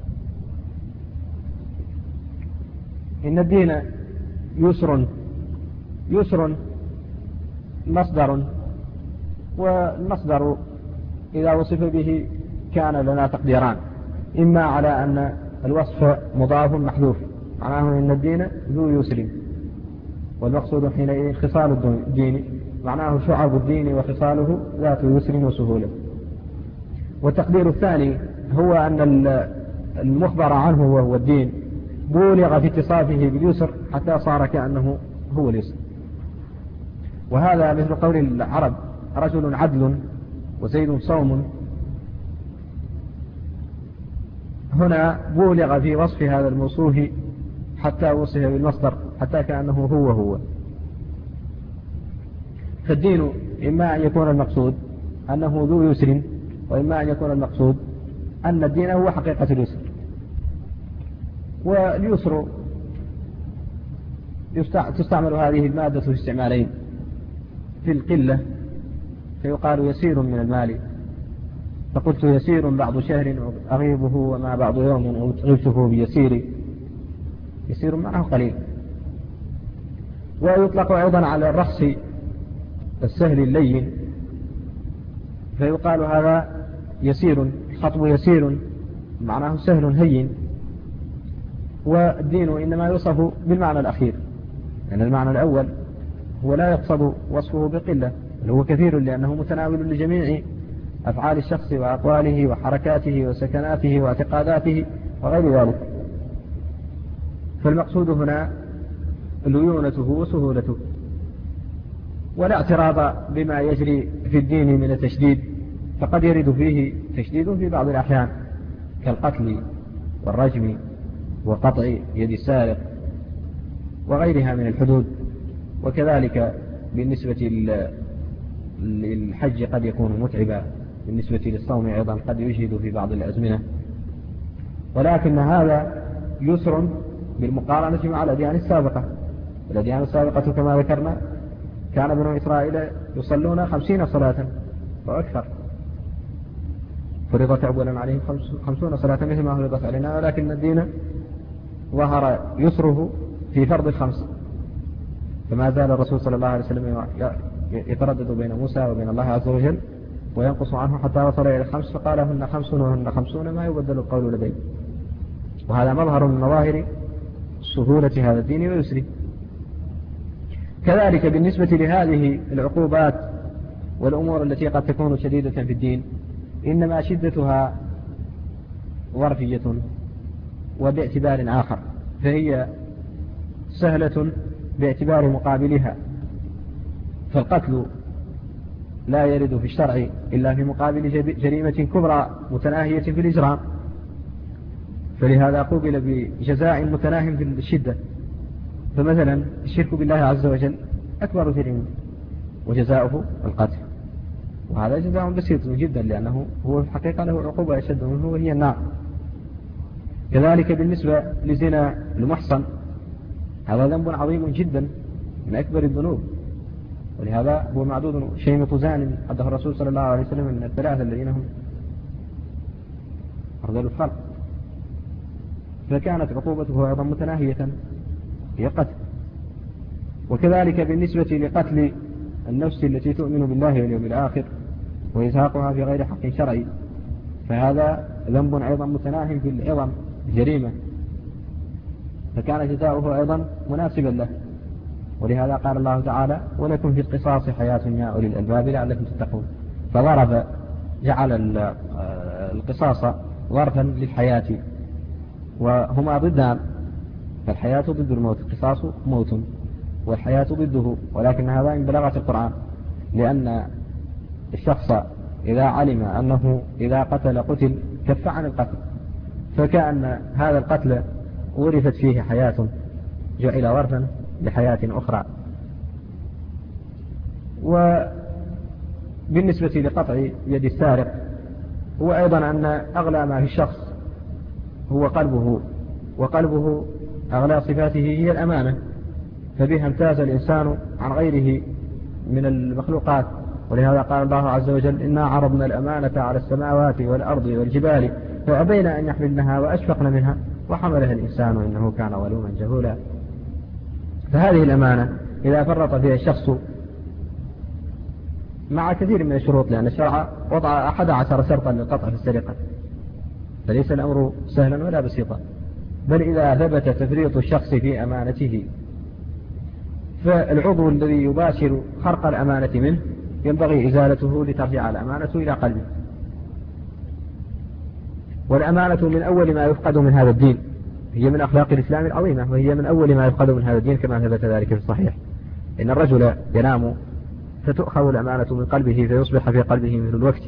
إن الدين يسر، يسر مصدر، والمصدر إذا وصف به كان لنا تقديران: إما على أن الوصف مضاف محذوف معناه إن الدين ذو يسر، والمقصود حينئذ خصال الدين معناه شعب الدين وخصاله ذات يسر وسهولة. والتقدير الثاني هو أن المخبر عنه وهو الدين بولغ في اتصافه باليسر حتى صار كأنه هو اليسر. وهذا مثل قول العرب رجل عدل وزيد صوم، هنا بولغ في وصف هذا الموصوف حتى وصف بالمصدر حتى كأنه هو هو. فالدين إما أن يكون المقصود أنه ذو يسر، وإما أن يكون المقصود أن الدين هو حقيقة اليسر. واليسر تستعمل هذه المادة في استعمالين: في القلة فيقال يسير من المال، فقلت يسير بعض شهر أغيبه وما بعض يوم غبته بيسير، يسير معه قليل. ويطلق أيضا على الرخص السهل اللين، فيقال هذا يسير، الخطب يسير معناه سهل هين. والدين إنما يوصف بالمعنى الأخير، لأن يعني المعنى الأول هو لا يقصد وصفه بقلة، بل هو كثير، لأنه متناول لجميع أفعال الشخص وأقواله وحركاته وسكناته واعتقاداته وغير ذلك. فالمقصود هنا ليونته وسهولته، ولا اعتراض بما يجري في الدين من التشديد، فقد يرد فيه تشديد في بعض الأحيان كالقتل والرجم وقطع يد السارق وغيرها من الحدود. وكذلك بالنسبة للحج قد يكون متعبا، بالنسبة للصوم أيضا قد يجهد في بعض الأزمنة. ولكن هذا يسر بالمقارنة مع الأديان السابقة. الأديان السابقة كما ذكرنا كان بنو إسرائيل يصلون خمسين صلاة وأكثر، فرضت أولا عليهم خمسون صلاة مثل ما فرضت علينا، ولكن الدين ظهر يسره في فرض الخمس، فما زال الرسول صلى الله عليه وسلم يتردد بين موسى وبين الله عز وجل وينقص عنه حتى وصل إلى الخمس، فقال هن خمس وهن خمسون ما يبدل القول لدي. وهذا مظهر من مظاهر سهولة هذا الدين ويسره. كذلك بالنسبة لهذه العقوبات والأمور التي قد تكون شديدة في الدين، إنما شدتها ظرفية وباعتبار آخر، فهي سهلة باعتبار مقابلها. فالقتل لا يرد في الشرع إلا في مقابل جريمة كبرى متناهية في الإجرام، فلهذا قوبل بجزاء متناهم في الشدة. فمثلا الشرك بالله عز وجل أكبر جريمة وجزاؤه القتل، وهذا جزاء بسيط جدا، لأنه هو في الحقيقة له عقوبة أشد منه وهي النار. كذلك بالنسبة لزنا المحصن، هذا ذنب عظيم جدا من أكبر الذنوب، ولهذا هو معدود شيمة زان حده الرسول صلى الله عليه وسلم من الثلاثة الذين هم أرذل الخلق، فكانت عقوبته أيضا متناهية هي قتل. وكذلك بالنسبة لقتل النفس التي تؤمن بالله واليوم الآخر وإزهاقها في غير حق شرعي، فهذا ذنب أيضا متناهي في العظم جريمة، فكان جزاؤه أيضا مناسبا له. ولهذا قال الله تعالى: ولكم في القصاص حياة يا أولي الألباب لعلكم تتقون. فضرب جعل القصاص ظرفا للحياة، وهما ضدان، فالحياة ضد الموت، القصاص موت والحياة ضده، ولكن هذا من بلاغة القرآن، لأن الشخص إذا علم أنه إذا قتل قتل كف عن القتل، فكأن هذا القتل ورثت فيه حياة جعل ورثا لحياة أخرى. وبالنسبة لقطع يد السارق، هو أيضا أن أغلى ما في الشخص هو قلبه، وقلبه أغلى صفاته هي الأمانة، فبها امتاز الإنسان عن غيره من المخلوقات. ولهذا قال الله عز وجل: إنا عرضنا الأمانة على السماوات والأرض والجبال فأبين أن يحملنها وأشفقن منها وحملها الإنسان إنه كان ظلوما جهولا. فهذه الأمانة إذا فرط فيها الشخص مع كثير من الشروط، لأن الشرع وضع أحد عشر شرطا للقطع في السرقة، فليس الأمر سهلا ولا بسيطا، بل إذا ثبت تفريط الشخص في أمانته فالعضو الذي يباشر خرق الأمانة منه ينبغي إزالته لترجع الأمانة إلى قلبه. والأمانة من أول ما يفقد من هذا الدين، هي من أخلاق الإسلام العظيمة، وهي من أول ما يفقد من هذا الدين كما ثبت ذلك في الصحيح: إن الرجل ينام فتؤخذ الأمانة من قلبه فيصبح في قلبه مثل الوقت،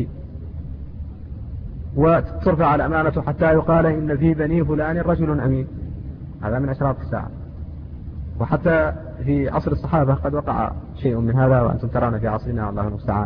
وترفع الأمانة حتى يقال إن في بني فلان رجل أمين. هذا من أشراط الساعة. وحتى في عصر الصحابة قد وقع شيء من هذا، وأنتم ترون في عصرنا الله المستعان.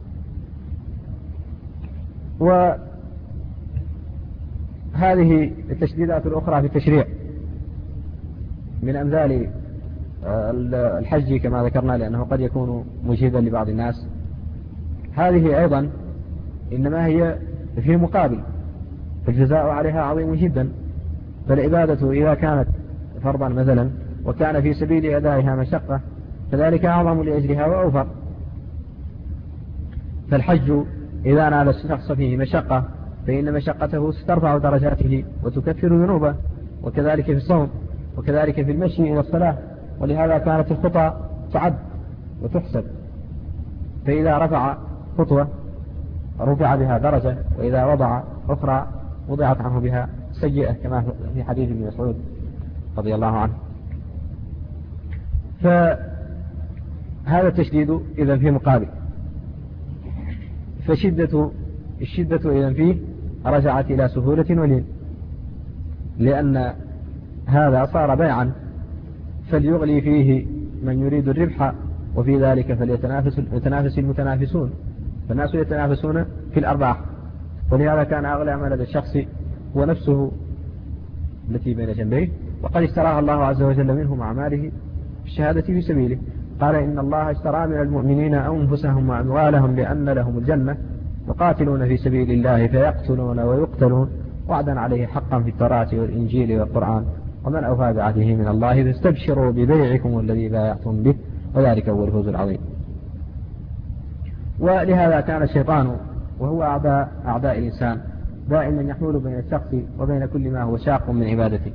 وهذه التشديدات الأخرى في التشريع من أمثال الحج كما ذكرنا، لأنه قد يكون مجهدا لبعض الناس، هذه أيضا إنما هي في مقابل، فالجزاء عليها عظيم جدا. فالعبادة إذا كانت فرضا مثلا وكان في سبيل أدائها مشقة فذلك أعظم لأجلها وأوفر. فالحج إذا نال الشخص فيه مشقة فإن مشقته سترفع درجاته وتكفر ذنوبه، وكذلك في الصوم، وكذلك في المشي إلى الصلاة. ولهذا كانت الخطى تعد وتحسب، فإذا رفع خطوة رفع بها درجة، وإذا وضع أخرى وضعت عنه بها سيئة، كما في حديث ابن مسعود رضي الله عنه. فهذا التشديد إذن في مقابل، فشدة الشدة إذن فيه رجعت إلى سهولة ولين، لأن هذا صار بيعا فليغلي فيه من يريد الربح، وفي ذلك فليتنافس يتنافس المتنافسون، فالناس يتنافسون في الأرباح. ولهذا كان أغلى ما لدى الشخص هو نفسه التي بين جنبيه، وقد اشتراها الله عز وجل منه مع ماله الشهادة في سبيله. قال: إن الله اشترى من المؤمنين أنفسهم وأموالهم بأن لهم الجنة يقاتلون في سبيل الله فيقتلون ويقتلون وعدا عليه حقا في التوراة والإنجيل والقرآن ومن أوفى بعهده من الله فاستبشروا ببيعكم الذي بايعتم به وذلك هو الفوز العظيم. ولهذا كان الشيطان وهو أعداء أعداء الإنسان دائما يحول بين الشخص وبين كل ما هو شاق من عبادته.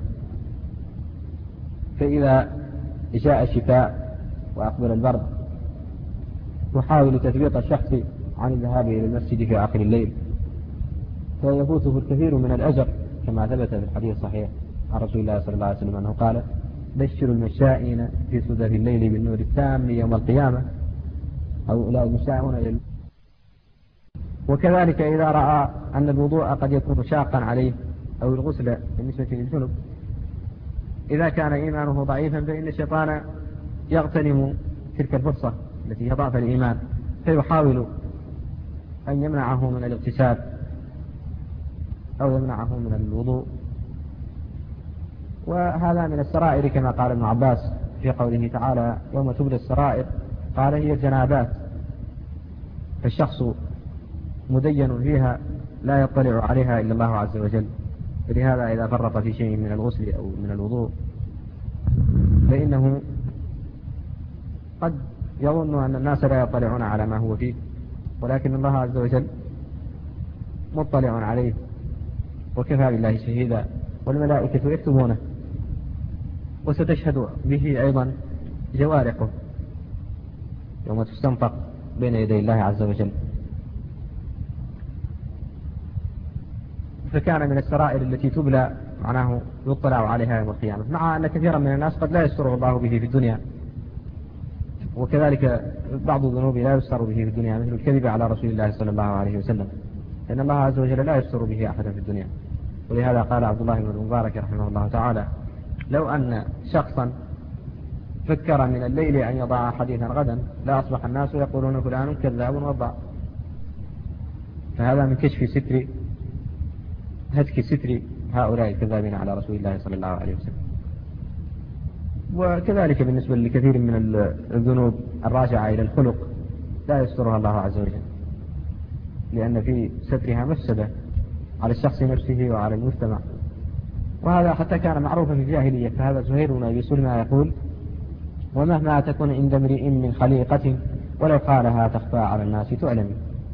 فإذا جاء الشتاء وأقبل البرد يحاول تثبيط الشخص عن الذهاب إلى المسجد في آخر الليل، فيفوته الكثير من الأجر كما ثبت في الحديث الصحيح عن رسول الله صلى الله عليه وسلم أنه قال: بشروا المشائين في سدف الليل بالنور التام يوم القيامة، أو لا المشائون إلى. وكذلك إذا رأى أن الوضوء قد يكون شاقا عليه أو الغسل بالنسبة للجنب، إذا كان إيمانه ضعيفا فإن الشيطان يغتنم تلك الفرصة التي هي ضعف الإيمان، فيحاول أن يمنعه من الاغتسال أو يمنعه من الوضوء. وهذا من السرائر كما قال ابن عباس في قوله تعالى يوم تبلى السرائر، قال هي الجنابات، فالشخص مدين فيها لا يطلع عليها إلا الله عز وجل. فلهذا إذا فرط في شيء من الغسل أو من الوضوء فإنه قد يظن أن الناس لا يطلعون على ما هو فيه، ولكن الله عز وجل مطلع عليه وكفى بالله شهيدا، والملائكة يكتبونه، وستشهد به أيضا جوارحه يوم تستنطق بين يدي الله عز وجل. فكان من السرائر التي تبلى معناه يطلع عليها يوم القيامة، مع أن كثيرا من الناس قد لا يستره الله به في الدنيا، وكذلك بعض الذنوب لا يستر به في الدنيا مثل الكذب على رسول الله صلى الله عليه وسلم، لأن الله عز وجل لا يستر به أحدا في الدنيا. ولهذا قال عبد الله بن المبارك رحمه الله تعالى لو أن شخصا فكر من الليل أن يضع حديثا غدا لا أصبح الناس يقولون فلان كذاب وضع. فهذا من كشف ستر هتك ستر هؤلاء الكذابين على رسول الله صلى الله عليه وسلم. وكذلك بالنسبة لكثير من الذنوب الراجعة إلى الخلق لا يسترها الله عز وجل، لأن في سترها مفسدة على الشخص نفسه وعلى المجتمع. وهذا حتى كان معروفا في الجاهلية، فهذا زهير بن أبي سلمى يقول ومهما تكون عند امرئ من خليقة ولو قالها تخفى على الناس تعلم.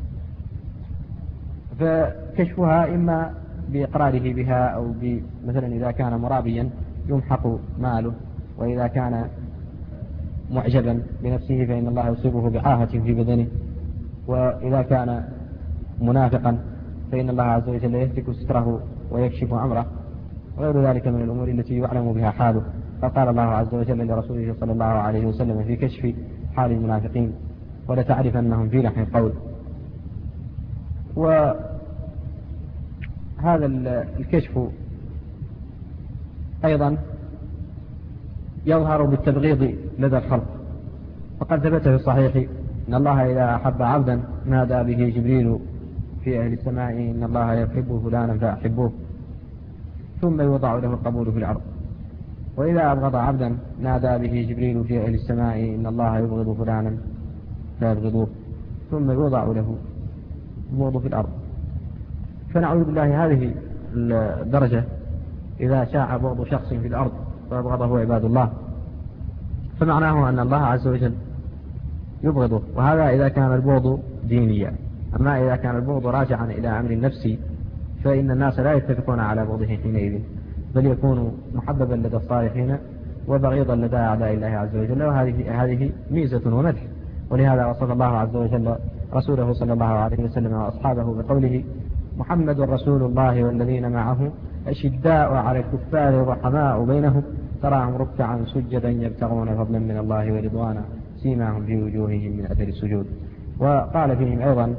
فكشفها إما بإقراره بها أو مثلا إذا كان مرابيا يمحق ماله، وإذا كان معجبا بنفسه فإن الله يصيبه بعاهة في بدنه، وإذا كان منافقا فإن الله عز وجل يهتك ستره ويكشف أمره، وغير ذلك من الأمور التي يعلم بها حاله. فقال الله عز وجل لرسوله صلى الله عليه وسلم في كشف حال المنافقين ولتعرفنهم في لحن القول. وهذا الكشف أيضا يظهر بالتبغيض لدى الخلق، فقد ثبت في الصحيح إن الله إذا أحب عبدا نادى به جبريل في أهل السماء إن الله يحب فلانا فأحبوه، ثم يوضع له القبول في الأرض. وإذا أبغض عبدا نادى به جبريل في أهل السماء إن الله يبغض فلانا فيبغضوه، ثم يوضع له البغض في الأرض. فنعوذ بالله هذه الدرجة إذا شاع بغض شخص في الأرض فأبغضه عباد الله، فمعناه أن الله عز وجل يبغضه. وهذا إذا كان البغض دينيا. أما إذا كان البغض راجعا إلى أمر نفسي فإن الناس لا يتفقون على بغضه حينئذ، بل يكون محببا لدى الصالحين وبغيضا لدى أعداء الله عز وجل. وهذه هذه ميزة ومدح. ولهذا وصف الله عز وجل رسوله صلى الله عليه وسلم وأصحابه بقوله محمد رسول الله والذين معه أشداء على الكفار رحماء بينهم تراهم ركعا سجدا يبتغون فضلا من الله ورضوانا سيماهم في وجوههم من أثر السجود. وقال فيهم أيضا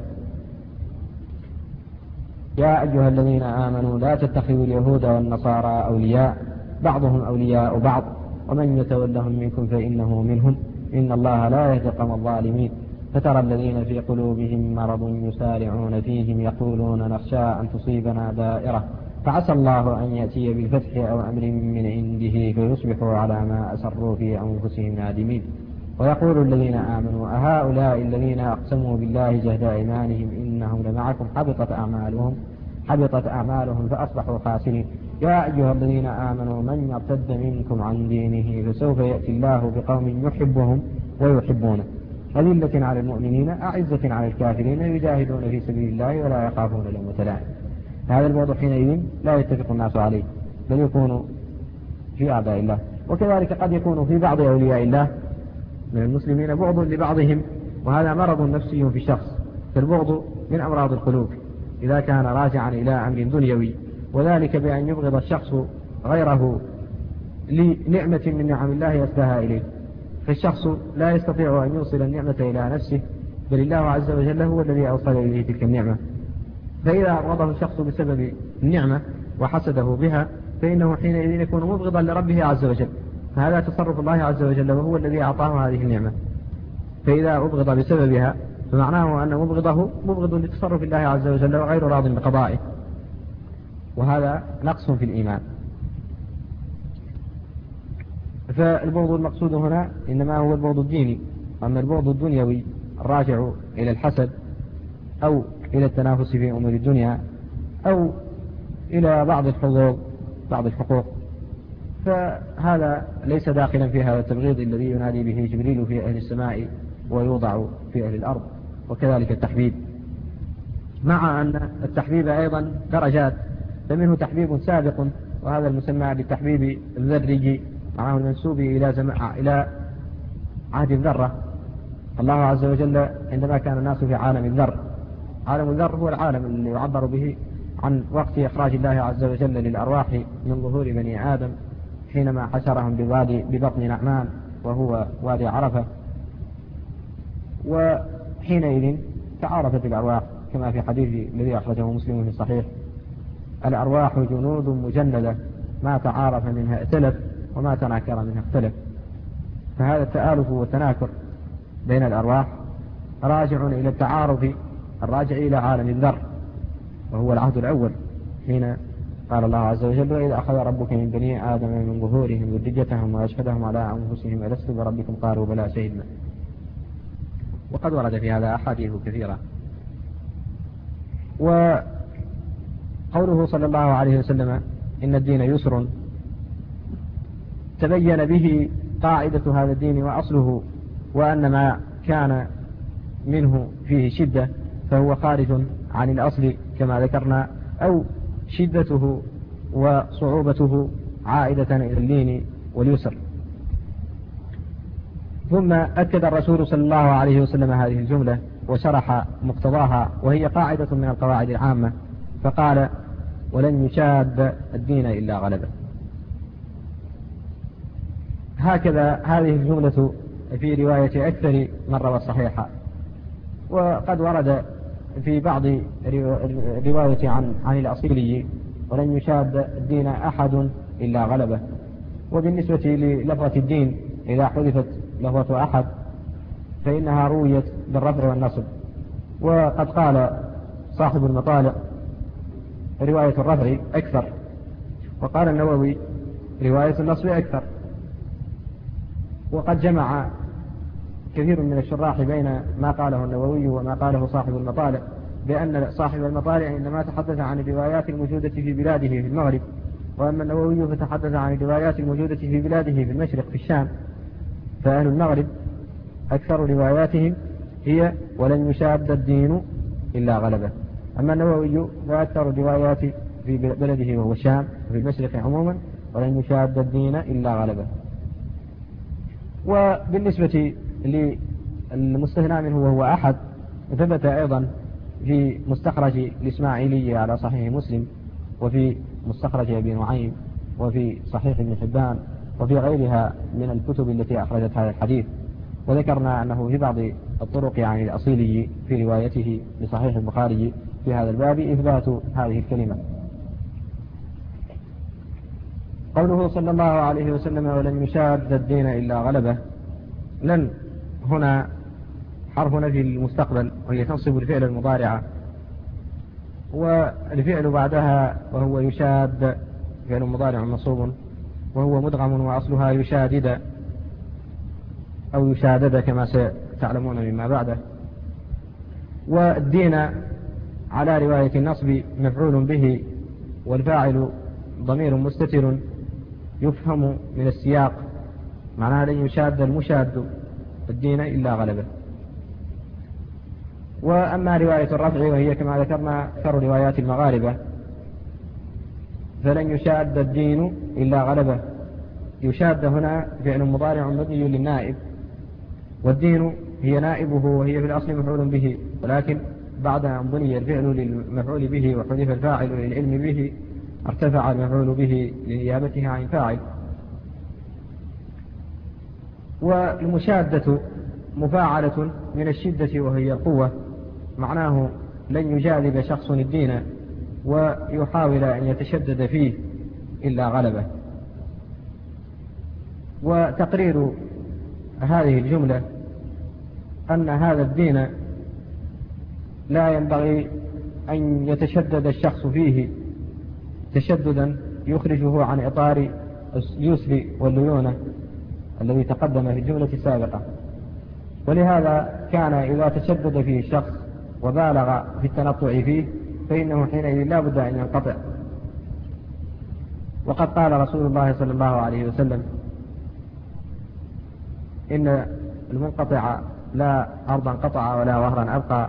يا أيها الذين آمنوا لا تتخذوا اليهود والنصارى أولياء بعضهم أولياء بعض ومن يتولهم منكم فإنه منهم إن الله لا يهدي القوم الظالمين. فترى الذين في قلوبهم مرض يسارعون فيهم يقولون نخشى أن تصيبنا دائرة فعسى الله أن يأتي بالفتح أو أمر من عنده فيصبحوا على ما أسروا في أنفسهم نادمين. ويقول الذين آمنوا أهؤلاء الذين أقسموا بالله جهد أيمانهم إنهم لمعكم حبطت أعمالهم حبطت أعمالهم فأصبحوا خاسرين. يا أيها الذين آمنوا من يرتد منكم عن دينه فسوف يأتي الله بقوم يحبهم ويحبونه أذلة على المؤمنين أعزة على الكافرين يجاهدون في سبيل الله ولا يخافون لومة لائم. هذا البعد حينئذ لا يتفق الناس عليه، بل يكون في أعداء الله. وكذلك قد يكون في بعض أولياء الله من المسلمين بعض لبعضهم، وهذا مرض نفسي في الشخص، فالبغض من أمراض القلوب إذا كان راجعا إلى أمر دنيوي، وذلك بأن يبغض الشخص غيره لنعمة من نعم الله يسداها إليه. فالشخص لا يستطيع أن يوصل النعمة إلى نفسه، بل الله عز وجل هو الذي أوصل إليه تلك النعمة. فإذا أبغضه الشخص بسبب النعمة وحسده بها فإنه حينئذ يكون مبغضا لربه عز وجل، فهذا تصرف الله عز وجل وهو الذي أعطاه هذه النعمة. فإذا أبغض بسببها فمعناه أن مبغضه مبغض لتصرف الله عز وجل وغير راض بقضائه، وهذا نقص في الإيمان. فالبغض المقصود هنا إنما هو البغض الديني. أما البغض الدنيوي الراجع إلى الحسد أو إلى التنافس في أمور الدنيا أو إلى بعض الحظوظ بعض الحقوق، فهذا ليس داخلا في هذا التبغيض الذي ينادي به جبريل في أهل السماء ويوضع في أهل الأرض، وكذلك التحبيب، مع أن التحبيب أيضا درجات، فمنه تحبيب سابق وهذا المسمى بالتحبيب الذري، معه المنسوب إلى زم... إلى عهد الذرة. الله عز وجل عندما كان الناس في عالم الذر، عالم الذر هو العالم اللي يعبر به عن وقت إخراج الله عز وجل للأرواح من ظهور بني آدم حينما حشرهم بوادي ببطن نعمان وهو وادي عرفة، وحينئذ تعارفت الأرواح كما في حديث الذي أخرجه مسلم في الصحيح: الأرواح جنود مجندة ما تعارف منها ائتلف وما تناكر منها اختلف. فهذا التآلف والتناكر بين الأرواح راجع إلى التعارف الراجع إلى عالم الذر، وهو العهد الأول حين قال الله عز وجل: وإذا أخذ ربك من بني آدم من ظهورهم ذريتهم وأشهدهم على أنفسهم ألست بربكم قالوا بلى شهدنا. وقد ورد في هذا أحاديث كثيرة. وقوله صلى الله عليه وسلم: إن الدين يسر، تبين به قاعدة هذا الدين وأصله، وأن ما كان منه فيه شدة فهو خارج عن الأصل كما ذكرنا، أو شدته وصعوبته عائدة إلى اللين واليسر. ثم أكد الرسول صلى الله عليه وسلم هذه الجملة وشرح مقتضاها، وهي قاعدة من القواعد العامة، فقال: ولن يشاد الدين إلا غلبه. هكذا هذه الجملة في رواية أكثر من روى الصحيحة. وقد ورد في بعض رواية عن عن الأصيلي: ولن يشاد الدين أحد إلا غلبه. وبالنسبة للفظة الدين إذا حذفت لفظة أحد فإنها رويت بالرفع والنصب. وقد قال صاحب المطالع: رواية الرفع أكثر، وقال النووي: رواية النصب أكثر. وقد جمع كثير من الشراح بين ما قاله النووي وما قاله صاحب المطالع، بأن صاحب المطالع إنما تحدث عن الروايات الموجودة في بلاده في المغرب، وأما النووي فتحدث عن الروايات الموجودة في بلاده في المشرق في الشام. فأهل المغرب أكثر رواياتهم هي: ولن يشاد الدين إلا غلبه. أما النووي فأكثر الروايات في بلده وهو الشام وفي المشرق عموما: ولن يشاد الدين إلا غلبه. وبالنسبة للمستثنى منه وهو أحد، ثبت أيضا في مستخرج الإسماعيلي على صحيح مسلم، وفي مستخرج أبي نعيم، وفي صحيح ابن حبان، وفي غيرها من الكتب التي أخرجت هذا الحديث. وذكرنا أنه في بعض الطرق عن الأصيلي في روايته لصحيح البخاري في هذا الباب إثبات هذه الكلمة. قوله صلى الله عليه وسلم: ولن يشاد الدين إلا غلبه، لن هنا حرف نفي المستقبل، وهي تنصب الفعل المضارعة، والفعل بعدها وهو يشاد فعل مضارع منصوب وهو مدغم، وأصلها يشادد أو يشادد كما ستعلمون مما بعده. والدين على رواية النصب مفعول به، والفاعل ضمير مستتر يفهم من السياق، معناها لن يشاد المشاد الدين إلا غلبه. وأما رواية الرفع وهي كما ذكرنا أكثر روايات المغاربة: فلن يشاد الدين إلا غلبه. يشاد هنا فعل مضارع مبني للنائب، والدين هي نائبه، وهي في الأصل مفعول به، ولكن بعد أن بني الفعل للمفعول به وحذف الفاعل للعلم به ارتفع المفعول به لنيابته عن فاعل. والمشادة مفاعلة من الشدة وهي القوة، معناه لن يجاذب شخص الدين ويحاول أن يتشدد فيه إلا غلبه. وتقرير هذه الجملة أن هذا الدين لا ينبغي أن يتشدد الشخص فيه تشددا يخرجه عن إطار اليسر والليونة الذي تقدم في الجملة السابقة. ولهذا كان إذا تشدد فيه الشخص وبالغ في التنطع فيه فإنه حينئذ لا بد أن ينقطع. وقد قال رسول الله صلى الله عليه وسلم إن المنقطع لا أرضا قطع ولا وهرا أبقى،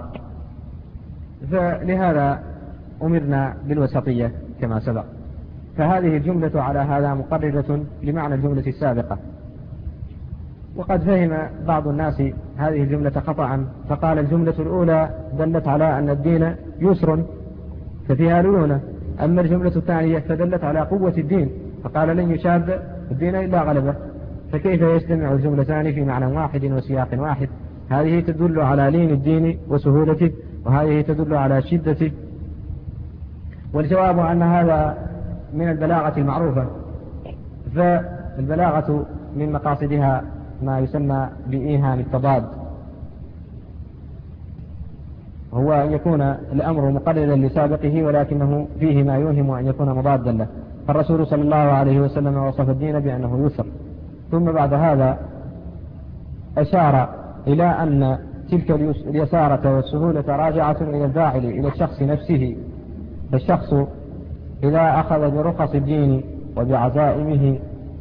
فلهذا أمرنا بالوسطية كما سبق. فهذه الجملة على هذا مقررة لمعنى الجملة السابقة. وقد فهم بعض الناس هذه الجملة خطأ، فقال الجملة الأولى دلت على أن الدين يسر ففيها ليونة، أما الجملة الثانية فدلت على قوة الدين فقال لن يشاد الدين إلا غلبه، فكيف يجتمع الجملتان في معنى واحد وسياق واحد؟ هذه تدل على لين الدين وسهولته، وهذه تدل على شدته. والجواب أن هذا من البلاغة المعروفة، فالبلاغة من مقاصدها ما يسمى بإيهام التضاد، هو أن يكون الأمر مقررا لسابقه ولكنه فيه ما يوهم أن يكون مضادا له. فالرسول صلى الله عليه وسلم وصف الدين بأنه يسر، ثم بعد هذا أشار إلى أن تلك اليسارة والسهولة راجعة إلى الفاعل إلى الشخص نفسه. فالشخص إذا أخذ برخص الدين وبعزائمه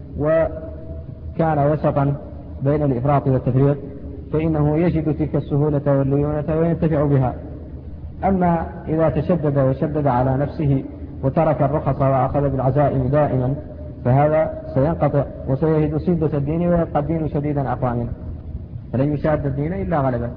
وكان وسطا بين الإفراط والتفريط فإنه يجد تلك السهولة والليونة وينتفع بها. أما إذا تشدد وشدد على نفسه وترك الرخص وأخذ بالعزائم دائما فهذا سينقطع وسيجد شدة الدين ويبقى الدين شديدا أقوى منه، فلن يشاد الدين إلا غلبه.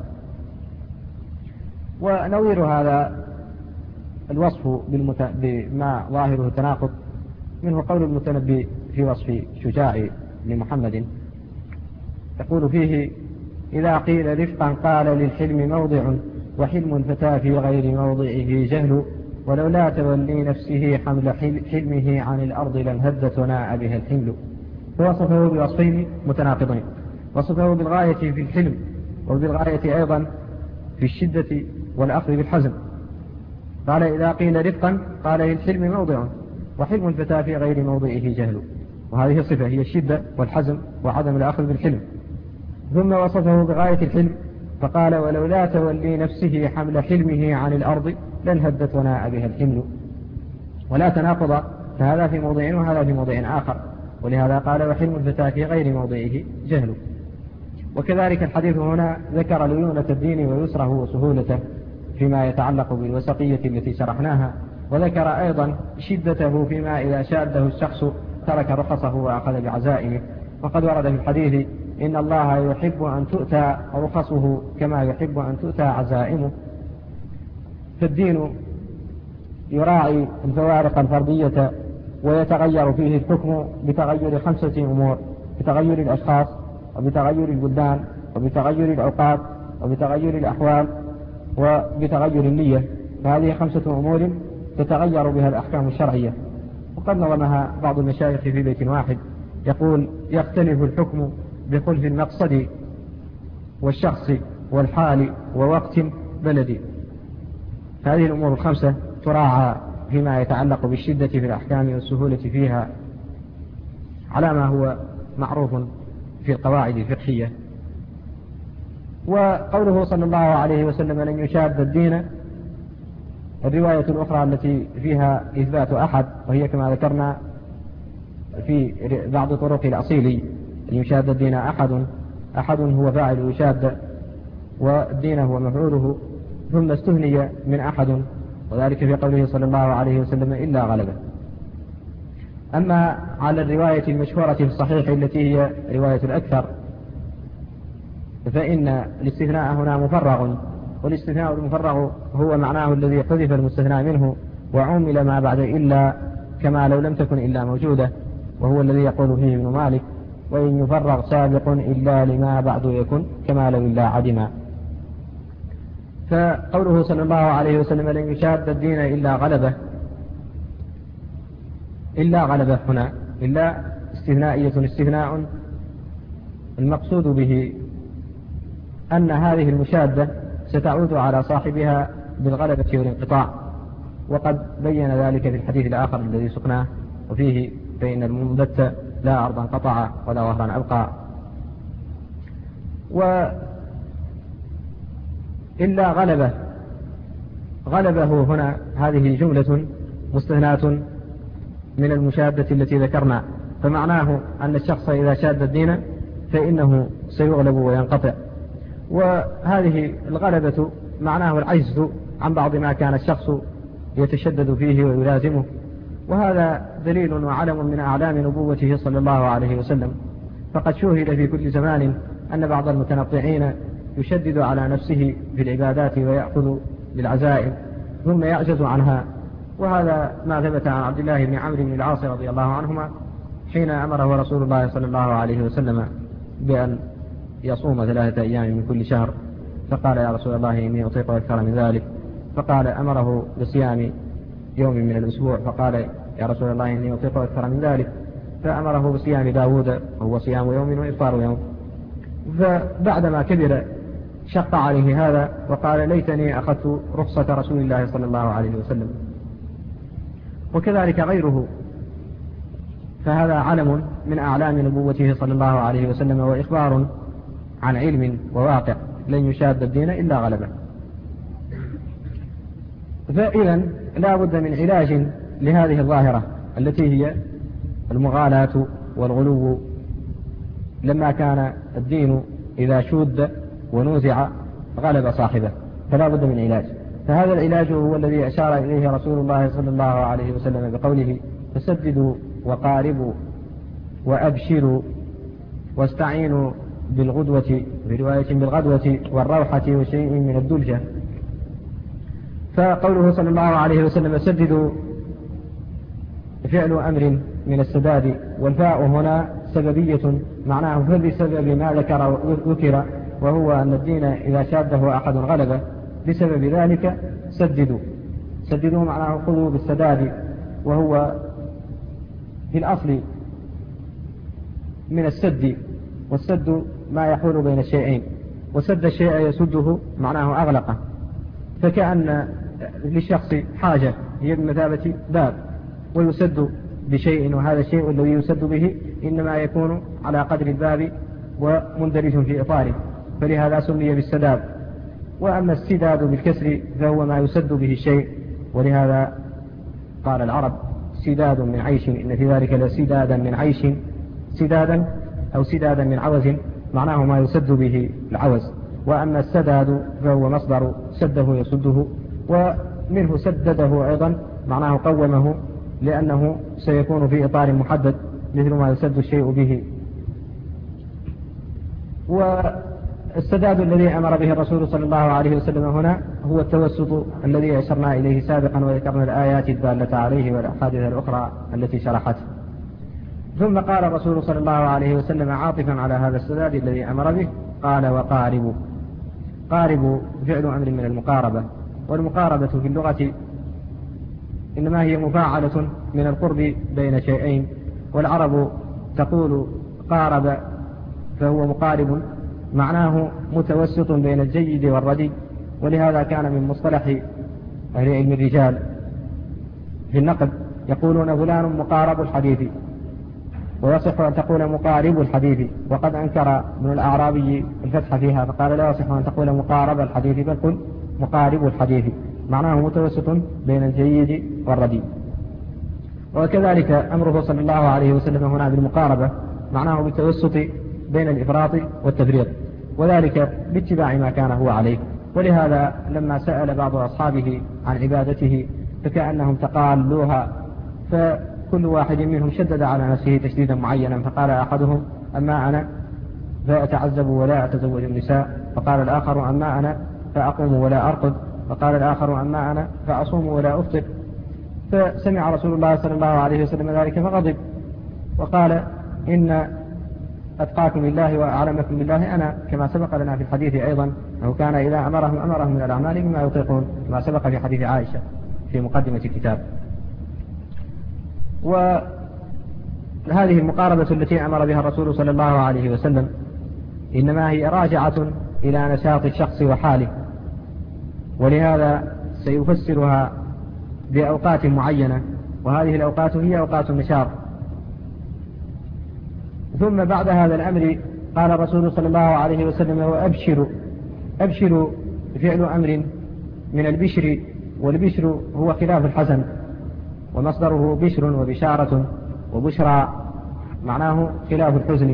ونوير هذا الوصف بالمت... بما ظاهره التناقض منه قول المتنبي في وصف شجاع لمحمد، يقول فيه: إذا قيل رفقا قال للحلم موضع، وحلم الفتى في غير موضعه جهل، ولولا تولي نفسه حمل حلمه عن الأرض لانهدت وناء بها الحمل. فوصفه بوصفين متناقضين، وصفه بالغاية في الحلم وبالغاية أيضا في الشدة والأخذ بالحزم. قال إذا قيل رفقا قال للحلم موضع، وحلم الفتى في غير موضعه جهل، وهذه صفة هي الشدة والحزم وعدم الأخذ بالحلم. ثم وصفه بغاية الحلم فقال: ولولا تولي نفسه حمل حلمه عن الأرض لانهدت وناء بها الحمل. ولا تناقض، فهذا في موضع وهذا في موضع آخر، ولهذا قال: وحلم الفتى في غير موضعه جهل. وكذلك الحديث هنا ذكر ليونة الدين ويسره وسهولته فيما يتعلق بالوسطية التي شرحناها، وذكر أيضا شدته فيما إذا شاده الشخص ترك رخصه وأخذ بعزائمه. وقد ورد في الحديث: إن الله يحب أن تؤتى رخصه كما يحب أن تؤتى عزائمه. فالدين يراعي الفوارق الفردية ويتغير فيه الحكم بتغير خمسة أمور: بتغير الأشخاص، وبتغير البلدان، وبتغير الأوقات، وبتغير الأحوال، وبتغير النية. فهذه خمسة أمور تتغير بها الأحكام الشرعية. وقد نظمها بعض المشايخ في بيت واحد يقول: يختلف الحكم بخلف المقصد والشخص والحال ووقت بلدي. هذه الأمور الخمسة تراعى فيما يتعلق بالشدة في الأحكام والسهولة فيها على ما هو معروف في القواعد الفقهية. وقوله صلى الله عليه وسلم: لن يشاد الدين، الرواية الأخرى التي فيها إثبات أحد، وهي كما ذكرنا في بعض طرق الأصيل: أن يشاد الدين أحد، أحد هو فاعل يشاد والدين هو مفعوله، ثم استثني من أحد، وذلك في قوله صلى الله عليه وسلم: إلا غلبه. أما على الرواية المشهورة في الصحيح التي هي رواية الأكثر فإن الاستثناء هنا مفرغ، والاستثناء المفرغ هو معناه الذي حذف المستثنى منه وعمل ما بعد إلا كما لو لم تكن إلا موجودة، وهو الذي يقول فيه ابن مالك: وإن يفرغ سابق إلا لما بعد يكن كما لو إلا عدما. فقوله صلى الله عليه وسلم: لن يشاد الدين إلا غلبه، إلا غلبه هنا إلا استثنائية استثناء المقصود به أن هذه المشادة ستعود على صاحبها بالغلبة والانقطاع، وقد بين ذلك في الحديث الآخر الذي سقناه وفيه فإن المنبت لا أرضا قطع ولا ظهرا أبقى. وإلا غلبة غلبه هنا هذه جملة مستثناة من المشادة التي ذكرنا، فمعناه أن الشخص إذا شاد الدين فإنه سيغلب وينقطع. وهذه الغلبة معناه العجز عن بعض ما كان الشخص يتشدد فيه ويلازمه، وهذا دليل وعلم من أعلام نبوته صلى الله عليه وسلم. فقد شوهد في كل زمان أن بعض المتنطعين يشدد على نفسه في العبادات ويأخذ بالعزائم ثم يعجز عنها، وهذا ما ثبت عن عبد الله بن عمرو بن العاص رضي الله عنهما حين أمره رسول الله صلى الله عليه وسلم بأن يصوم ثلاثة أيام من كل شهر، فقال يا رسول الله إني أطيق أكثر من ذلك، فقال أمره بصيام يوم من الأسبوع، فقال يا رسول الله إني أطيق أكثر من ذلك، فأمره بصيام داود وهو صيام يوم وإفطار يوم. فبعدما كبر شق عليه هذا وقال ليتني أخذت رخصة رسول الله صلى الله عليه وسلم. وكذلك غيره، فهذا علم من أعلام نبوته صلى الله عليه وسلم وإخبار عن علم وواقع لن يشاد الدين إلا غلبه. فإذا لا بد من علاج لهذه الظاهرة التي هي المغالاة والغلو، لما كان الدين إذا شود ونوزع غلب صاحبه، فلا بد من علاج. فهذا العلاج هو الذي أشار إليه رسول الله صلى الله عليه وسلم بقوله فسددوا وقاربوا وأبشروا واستعينوا بالغدوة، برواية بالغدوة والروحة وشيء من الدلجة. فقوله صلى الله عليه وسلم سددوا فعل أمر من السداد، والفاء هنا سببية معناه فبسبب ما ذكر ذكر، وهو أن الدين إذا شاده أحد غلبه بسبب ذلك سددوا. سددوا معناه خذوا بالسداد، وهو في الأصل من السد، والسد ما يحول بين الشيئين، وسد الشيء يسده معناه أغلقه، فكأن للشخص حاجة هي بمثابة باب ويسد بشيء، وهذا الشيء الذي يسد به إنما يكون على قدر الباب ومندرج في إطاره، فلهذا سمي بالسداد. وأما السداد بالكسر فهو ما يسد به الشيء، ولهذا قال العرب سداد من عيش، إن في ذلك لسدادا من عيش، سدادا أو سدادا من عوز معناه ما يسد به العوز. وأما السداد فهو مصدر سده يسده، ومنه سدده أيضا معناه قومه، لأنه سيكون في إطار محدد مثل ما يسد الشيء به. والسداد الذي أمر به الرسول صلى الله عليه وسلم هنا هو التوسط الذي أشرنا إليه سابقا، وذكرنا الآيات الدالة عليه والأحاديث الأخرى التي شرحته. ثم قال الرسول صلى الله عليه وسلم عاطفا على هذا السداد الذي أمر به قال وقاربوا. قاربوا فعل أمر من المقاربة، والمقاربة في اللغة إنما هي مفاعلة من القرب بين شيئين، والعرب تقول قارب فهو مقارب معناه متوسط بين الجيد والردي، ولهذا كان من مصطلح أهل علم الرجال في النقد يقولون فلان مقارب الحديث، ويصح أن تقول مقارب الحديث، وقد أنكر من الأعرابي الفتح فيها فقال لا يصح أن تقول مقارب الحديث بل قل مقارب الحديث، معناه متوسط بين الجيد والردي. وكذلك أمره صلى الله عليه وسلم هنا بالمقاربة معناه بالتوسط بين الإفراط والتفريط، وذلك باتباع ما كان هو عليه. ولهذا لما سأل بعض أصحابه عن عبادته فكأنهم تقالوها، فكل واحد منهم شدد على نفسه تشديدا معينا، فقال أحدهم أما أنا فأتعذب ولا أتزوج النساء، فقال الآخر أما أنا فأقوم ولا أرقد، فقال الآخر أما أنا فأصوم ولا أفطر. فسمع رسول الله صلى الله عليه وسلم ذلك فغضب وقال إن أتقاكم الله وأعلمكم بالله أنا، كما سبق لنا في الحديث أيضا أنه كان إذا أمرهم أمرهم من الأعمال بما يطيقون، كما سبق في حديث عائشة في مقدمة الكتاب. وهذه المقاربة التي أمر بها الرسول صلى الله عليه وسلم إنما هي راجعة إلى نشاط الشخص وحاله، ولهذا سيفسرها بأوقات معينة، وهذه الأوقات هي أوقات النشاط. ثم بعد هذا الأمر قال الرسول صلى الله عليه وسلم: وأبشروا أبشروا فعل أمر من البشر، والبشر هو خلاف الحزن، ومصدره بشر وبشارة وبشرى، معناه خلاف الحزن.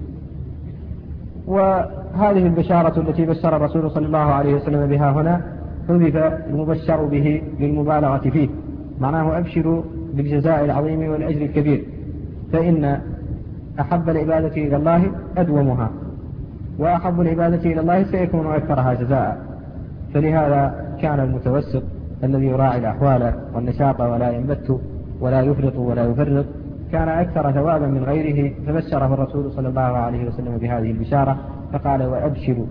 وهذه البشارة التي بشر الرسول صلى الله عليه وسلم بها هنا حذف المبشر به للمبالغة فيه، معناه أبشروا بالجزاء العظيم والأجر الكبير، فإن أحب العبادة إلى الله أدومها، وأحب العبادة إلى الله سيكون أكثرها جزاء. فلهذا كان المتوسط الذي يراعي الأحوال والنشاط ولا ينبت ولا يفرط ولا يفرط كان أكثر ثوابا من غيره، فبشره الرسول صلى الله عليه وسلم بهذه البشارة فقال: وأبشروا.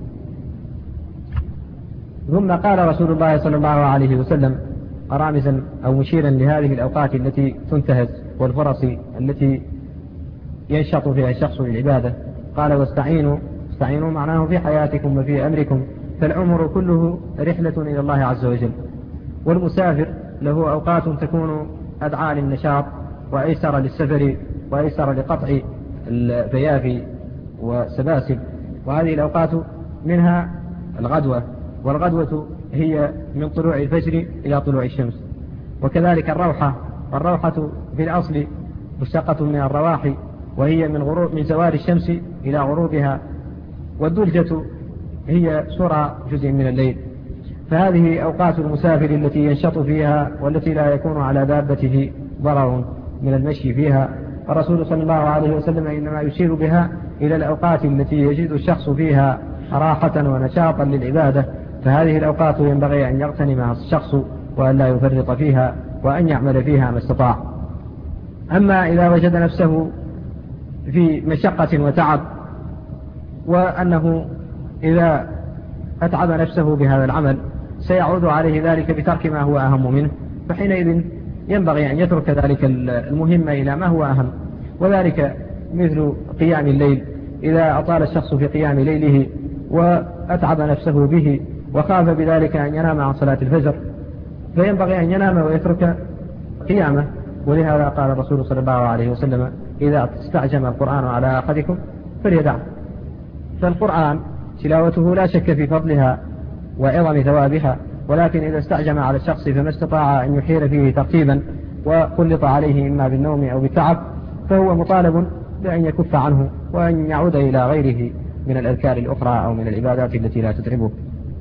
ثم قال رسول الله صلى الله عليه وسلم رامزا أو مشيرا لهذه الأوقات التي تنتهز والفرص التي ينشط فيها الشخص للعبادة، قال: واستعينوا. استعينوا معناه في حياتكم وفي أمركم، فالعمر كله رحلة إلى الله عز وجل. والمسافر له أوقات تكون أدعى للنشاط وأيسر للسفر وأيسر لقطع الفيافي والسباسل، وهذه الأوقات منها الغدوة، والغدوة هي من طلوع الفجر إلى طلوع الشمس. وكذلك الروحة، والروحة في الأصل مشتقة من الرواح، وهي من غروب من زوال الشمس إلى غروبها. والدلجة هي سرى جزء من الليل. فهذه أوقات المسافر التي ينشط فيها والتي لا يكون على دابته ضرر من المشي فيها. الرسول صلى الله عليه وسلم إنما يشير بها إلى الأوقات التي يجد الشخص فيها راحة ونشاطا للعبادة، فهذه الأوقات ينبغي أن يغتنمها الشخص وأن لا يفرط فيها وأن يعمل فيها ما استطاع. أما إذا وجد نفسه في مشقة وتعب، وأنه إذا أتعب نفسه بهذا العمل سيعود عليه ذلك بترك ما هو أهم منه، فحينئذ ينبغي أن يترك ذلك المهم إلى ما هو أهم. وذلك مثل قيام الليل، إذا أطال الشخص في قيام ليله وأتعب نفسه به وخاف بذلك أن ينام عن صلاة الفجر، فينبغي أن ينام ويترك قيامه. ولهذا قال الرسول صلى الله عليه وسلم: إذا استعجم القرآن على أحدكم فليدعه. فالقرآن تلاوته لا شك في فضلها وعظم ثوابها، ولكن إذا استعجم على الشخص فما استطاع أن يحيل فيه ترتيبا وخلط عليه إما بالنوم أو بالتعب، فهو مطالب بأن يكف عنه وأن يعود إلى غيره من الأذكار الأخرى أو من العبادات التي لا تتعبه.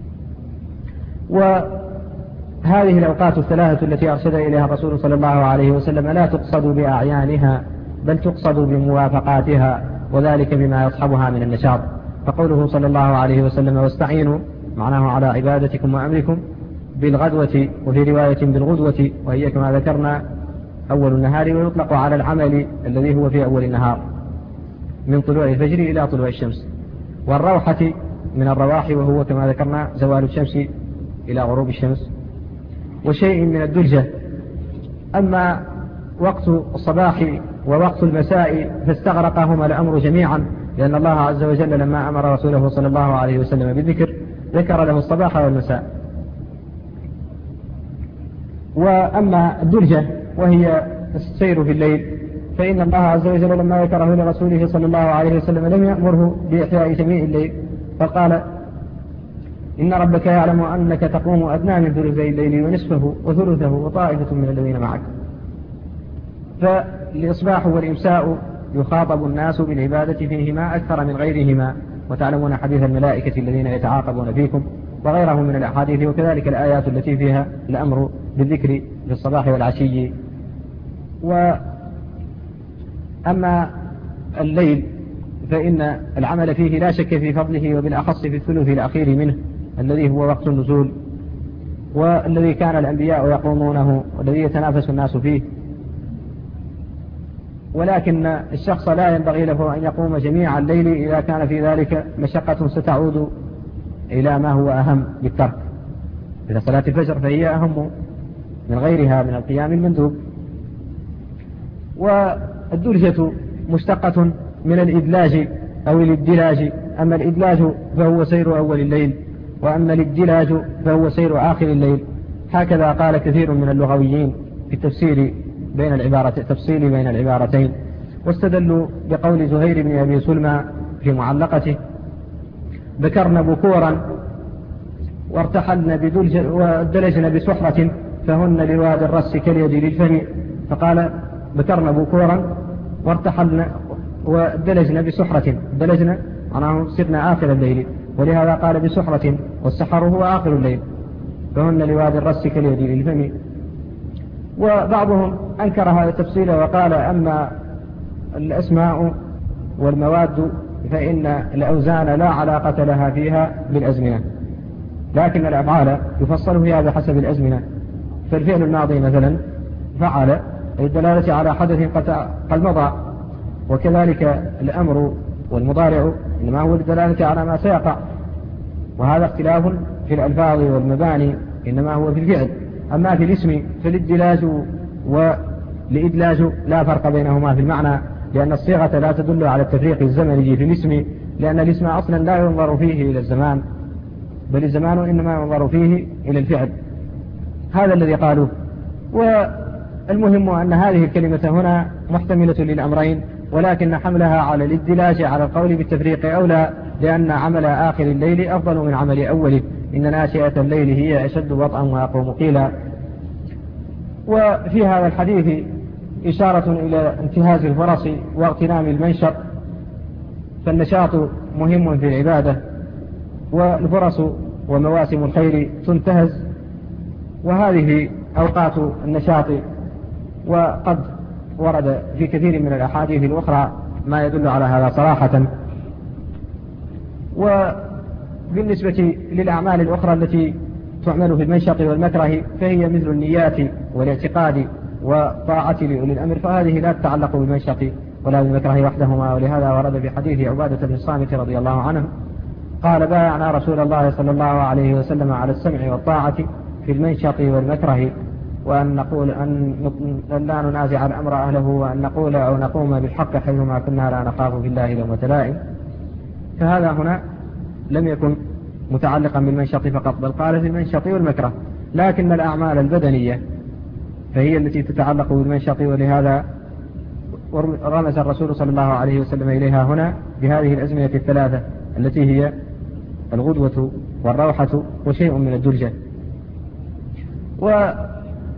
وهذه الأوقات الثلاثة التي أرشد إليها الرسول صلى الله عليه وسلم لا تقصد بأعيانها، بل تقصد بموافقاتها، وذلك بما يصحبها من النشاط. فقوله صلى الله عليه وسلم: واستعينوا معناه على عبادتكم وأمركم بالغدوة، وفي رواية بالغدوة، وهي كما ذكرنا أول النهار، ويطلق على العمل الذي هو في أول النهار من طلوع الفجر إلى طلوع الشمس. والروحة من الرواح، وهو كما ذكرنا زوال الشمس إلى غروب الشمس. وشيء من الدلجة. أما وقت الصباح ووقت المساء فاستغرقهما الأمر جميعا، لأن الله عز وجل لما أمر رسوله صلى الله عليه وسلم بالذكر ذكر له الصباح والمساء. وأما الدلجة وهي السير في الليل، فإن الله عز وجل لما ذكره لرسوله صلى الله عليه وسلم لم يأمره بإحياء جميع الليل، فقال: إن ربك يعلم أنك تقوم أدنى من ثلثي الليل ونصفه وثلثه وطائفة من الذين معك. فالإصباح والإمساء يخاطب الناس بالعبادة فيهما أكثر من غيرهما، وتعلمون حديث الملائكة الذين يتعاقبون فيكم وغيره من الأحاديث، وكذلك الآيات التي فيها الأمر بالذكر في الصباح والعشي. وأما الليل فإن العمل فيه لا شك في فضله، وبالأخص في الثلث الأخير منه الذي هو وقت النزول، والذي كان الأنبياء يقومونه والذي يتنافس الناس فيه. ولكن الشخص لا ينبغي له أن يقوم جميع الليل إذا كان في ذلك مشقة ستعود إلى ما هو أهم بالترك. إذا صلاة الفجر فهي أهم من غيرها من القيام المندوب. والدلجة مشتقة من الإدلاج أو الإدلاج. أما الإدلاج فهو سير أول الليل، وأما الإدلاج فهو سير آخر الليل. هكذا قال كثير من اللغويين في التفسير بين العبارتين تفصيل بين العبارتين، واستدلوا بقول زهير بن أبي سلمى في معلقته: ذكرن بكورا وارتحلن بدلج ودلجن بسحرة فهن لواد الرس كاليد للفم. فقال: ذكرن بكورا وارتحلن ودلجن بسحرة، دلجن معناه سرنا آخر الليل، ولهذا قال بسحرة، والسحر هو آخر الليل، فهن لواد الرس كاليد للفم. وبعضهم أنكر هذا التفصيل وقال: أما الأسماء والمواد فإن الأوزان لا علاقة لها فيها بالأزمنة، لكن الأفعال يفصل فيها بحسب الأزمنة. فالفعل الماضي مثلا فعل للدلالة على حدث قد مضى، وكذلك الأمر والمضارع إنما هو للدلالة على ما سيقع، وهذا اختلاف في الألفاظ والمباني إنما هو في الفعل. أما في الاسم فالإدلاج والإدلاج لا فرق بينهما في المعنى، لأن الصيغة لا تدل على التفريق الزمني في الاسم، لأن الاسم أصلا لا ينظر فيه إلى الزمان، بل الزمان إنما ينظر فيه إلى الفعل. هذا الذي قالوه. والمهم أن هذه الكلمة هنا محتملة للأمرين، ولكن حملها على الإدلاج على القول بالتفريق أولى، لأن عمل آخر الليل أفضل من عمل أوله، إن ناشئة الليل هي أشد وطئا وأقوم قيلا. وفي هذا الحديث إشارة إلى انتهاز الفرص واغتنام المنشط، فالنشاط مهم في العبادة، والفرص ومواسم الخير تنتهز، وهذه أوقات النشاط. وقد ورد في كثير من الأحاديث الأخرى ما يدل على هذا صراحة. وبالنسبة للأعمال الأخرى التي تعمل في المنشط والمكره فهي مثل النيات والاعتقاد والطاعة لأولي الأمر، فهذه لا تتعلق بالمنشط ولا بالمكره وحدهما. ولهذا ورد في حديث عبادة بن الصامت رضي الله عنه قال: بايعنا رسول الله صلى الله عليه وسلم على السمع والطاعة في المنشط والمكره، وأن نقول أن لا ننازع الأمر أهله، وأن نقول أو نقوم بالحق حيثما كنا لا نخاف في الله لومة لائم. فهذا هنا لم يكن متعلقا بالمنشط فقط، بل قال في المنشط والمكره. لكن الأعمال البدنية فهي التي تتعلق بالمنشط، ولهذا رمز الرسول صلى الله عليه وسلم إليها هنا بهذه الأزمنة الثلاثة التي هي الغدوة والروحة وشيء من الدلجة. ومن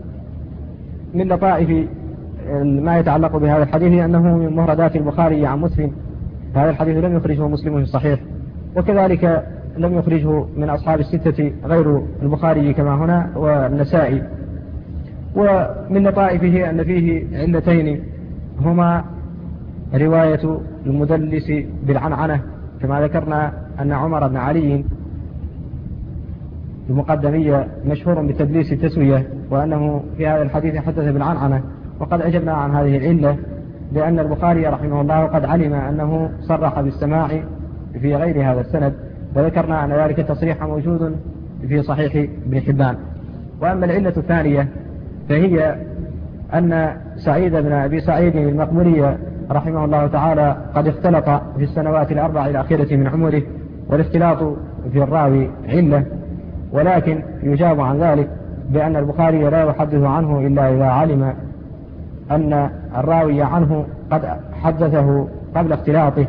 لطائف ما يتعلق بهذا الحديث أنه من مفردات البخاري عن مسلم، هذا الحديث لم يخرجه مسلم في الصحيح، وكذلك لم يخرجه من أصحاب الستة غير البخاري كما هنا والنسائي. ومن لطائفه أن فيه علتين، هما رواية المدلس بالعنعنة، كما ذكرنا أن عمر بن علي المقدمية مشهور بتدليس التسوية، وأنه في هذا الحديث حدث بالعنعنة. وقد أجبنا عن هذه العلة لأن البخاري رحمه الله قد علم أنه صرح بالسماع في غير هذا السند، وذكرنا أن ذلك التصريح موجود في صحيح ابن حبان. وأما العلة الثانية فهي أن سعيد بن أبي سعيد المقبوري رحمه الله تعالى قد اختلط في السنوات الأربع الأخيرة من عمره، والاختلاط في الراوي علة، ولكن يجاب عن ذلك بأن البخاري لا يحدث عنه إلا إذا علم أن الراوي عنه قد حدثه قبل اختلاطه،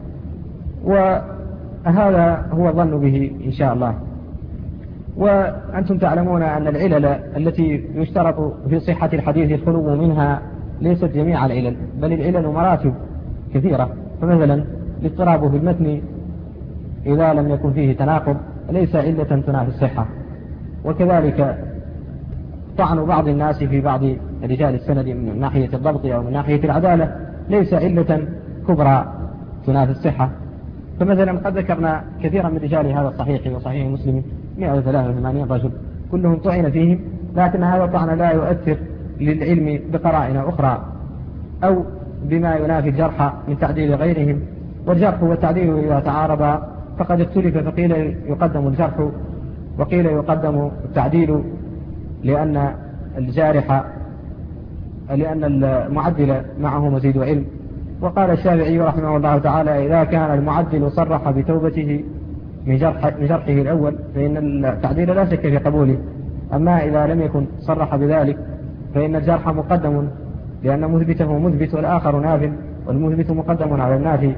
وهذا هو الظن به إن شاء الله. وأنتم تعلمون أن العلل التي يشترط في صحة الحديث الخلو منها ليست جميع العلل، بل العلل مراتب كثيرة. فمثلا الاضطراب في المتن إذا لم يكن فيه تناقض ليس علة تنافي الصحة، وكذلك طعن بعض الناس في بعض رجال السند من ناحية الضبط أو من ناحية العدالة ليس علة كبرى تنافي الصحة. فمثلا قد ذكرنا كثيرا من رجال هذا الصحيح وصحيح مسلم مئة وثلاثة وثمانين رجل كلهم طعن فيهم، لكن هذا الطعن لا يؤثر للعلم بقرائن أخرى أو بما ينافي الجرح من تعديل غيرهم. والجرح والتعديل إذا تعارضا فقد اختلف، فقيل يقدم الجرح وقيل يقدم التعديل، لأن الجارح لأن المعدل معه مزيد علم. وقال الشافعي رحمه الله تعالى: إذا كان المعدل صرح بتوبته من جرح من جرحه الأول فإن التعديل لا شك في قبوله، أما إذا لم يكن صرح بذلك فإن الجرح مقدم، لأن مثبته مثبت والآخر ناف، والمثبت مقدم على النافي.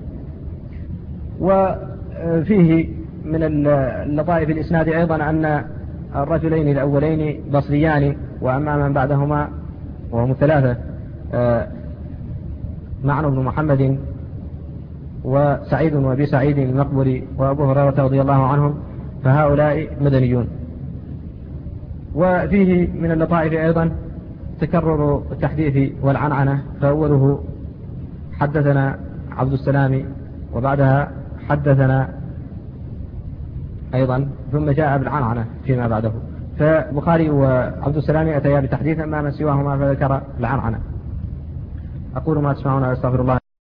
وفيه من اللطائف الإسناد أيضا أن الرجلين الأولين بصريان، وأما من بعدهما وهم ثلاثة معن بن محمد وسعيد وأبي سعيد المقبري وأبو هريرة رضي الله عنهم، فهؤلاء مدنيون. وفيه من اللطائف أيضا تكرر التحديث والعنعنة، فأوله حدثنا عبد السلام وبعدها حدثنا أيضا، ثم جاء بالعنعنة فيما بعده. فبخاري وعبد السلام أتيا بتحديث، أما من سواهما فذكر العنعنة. أقول ما تسمعون، أستغفر الله.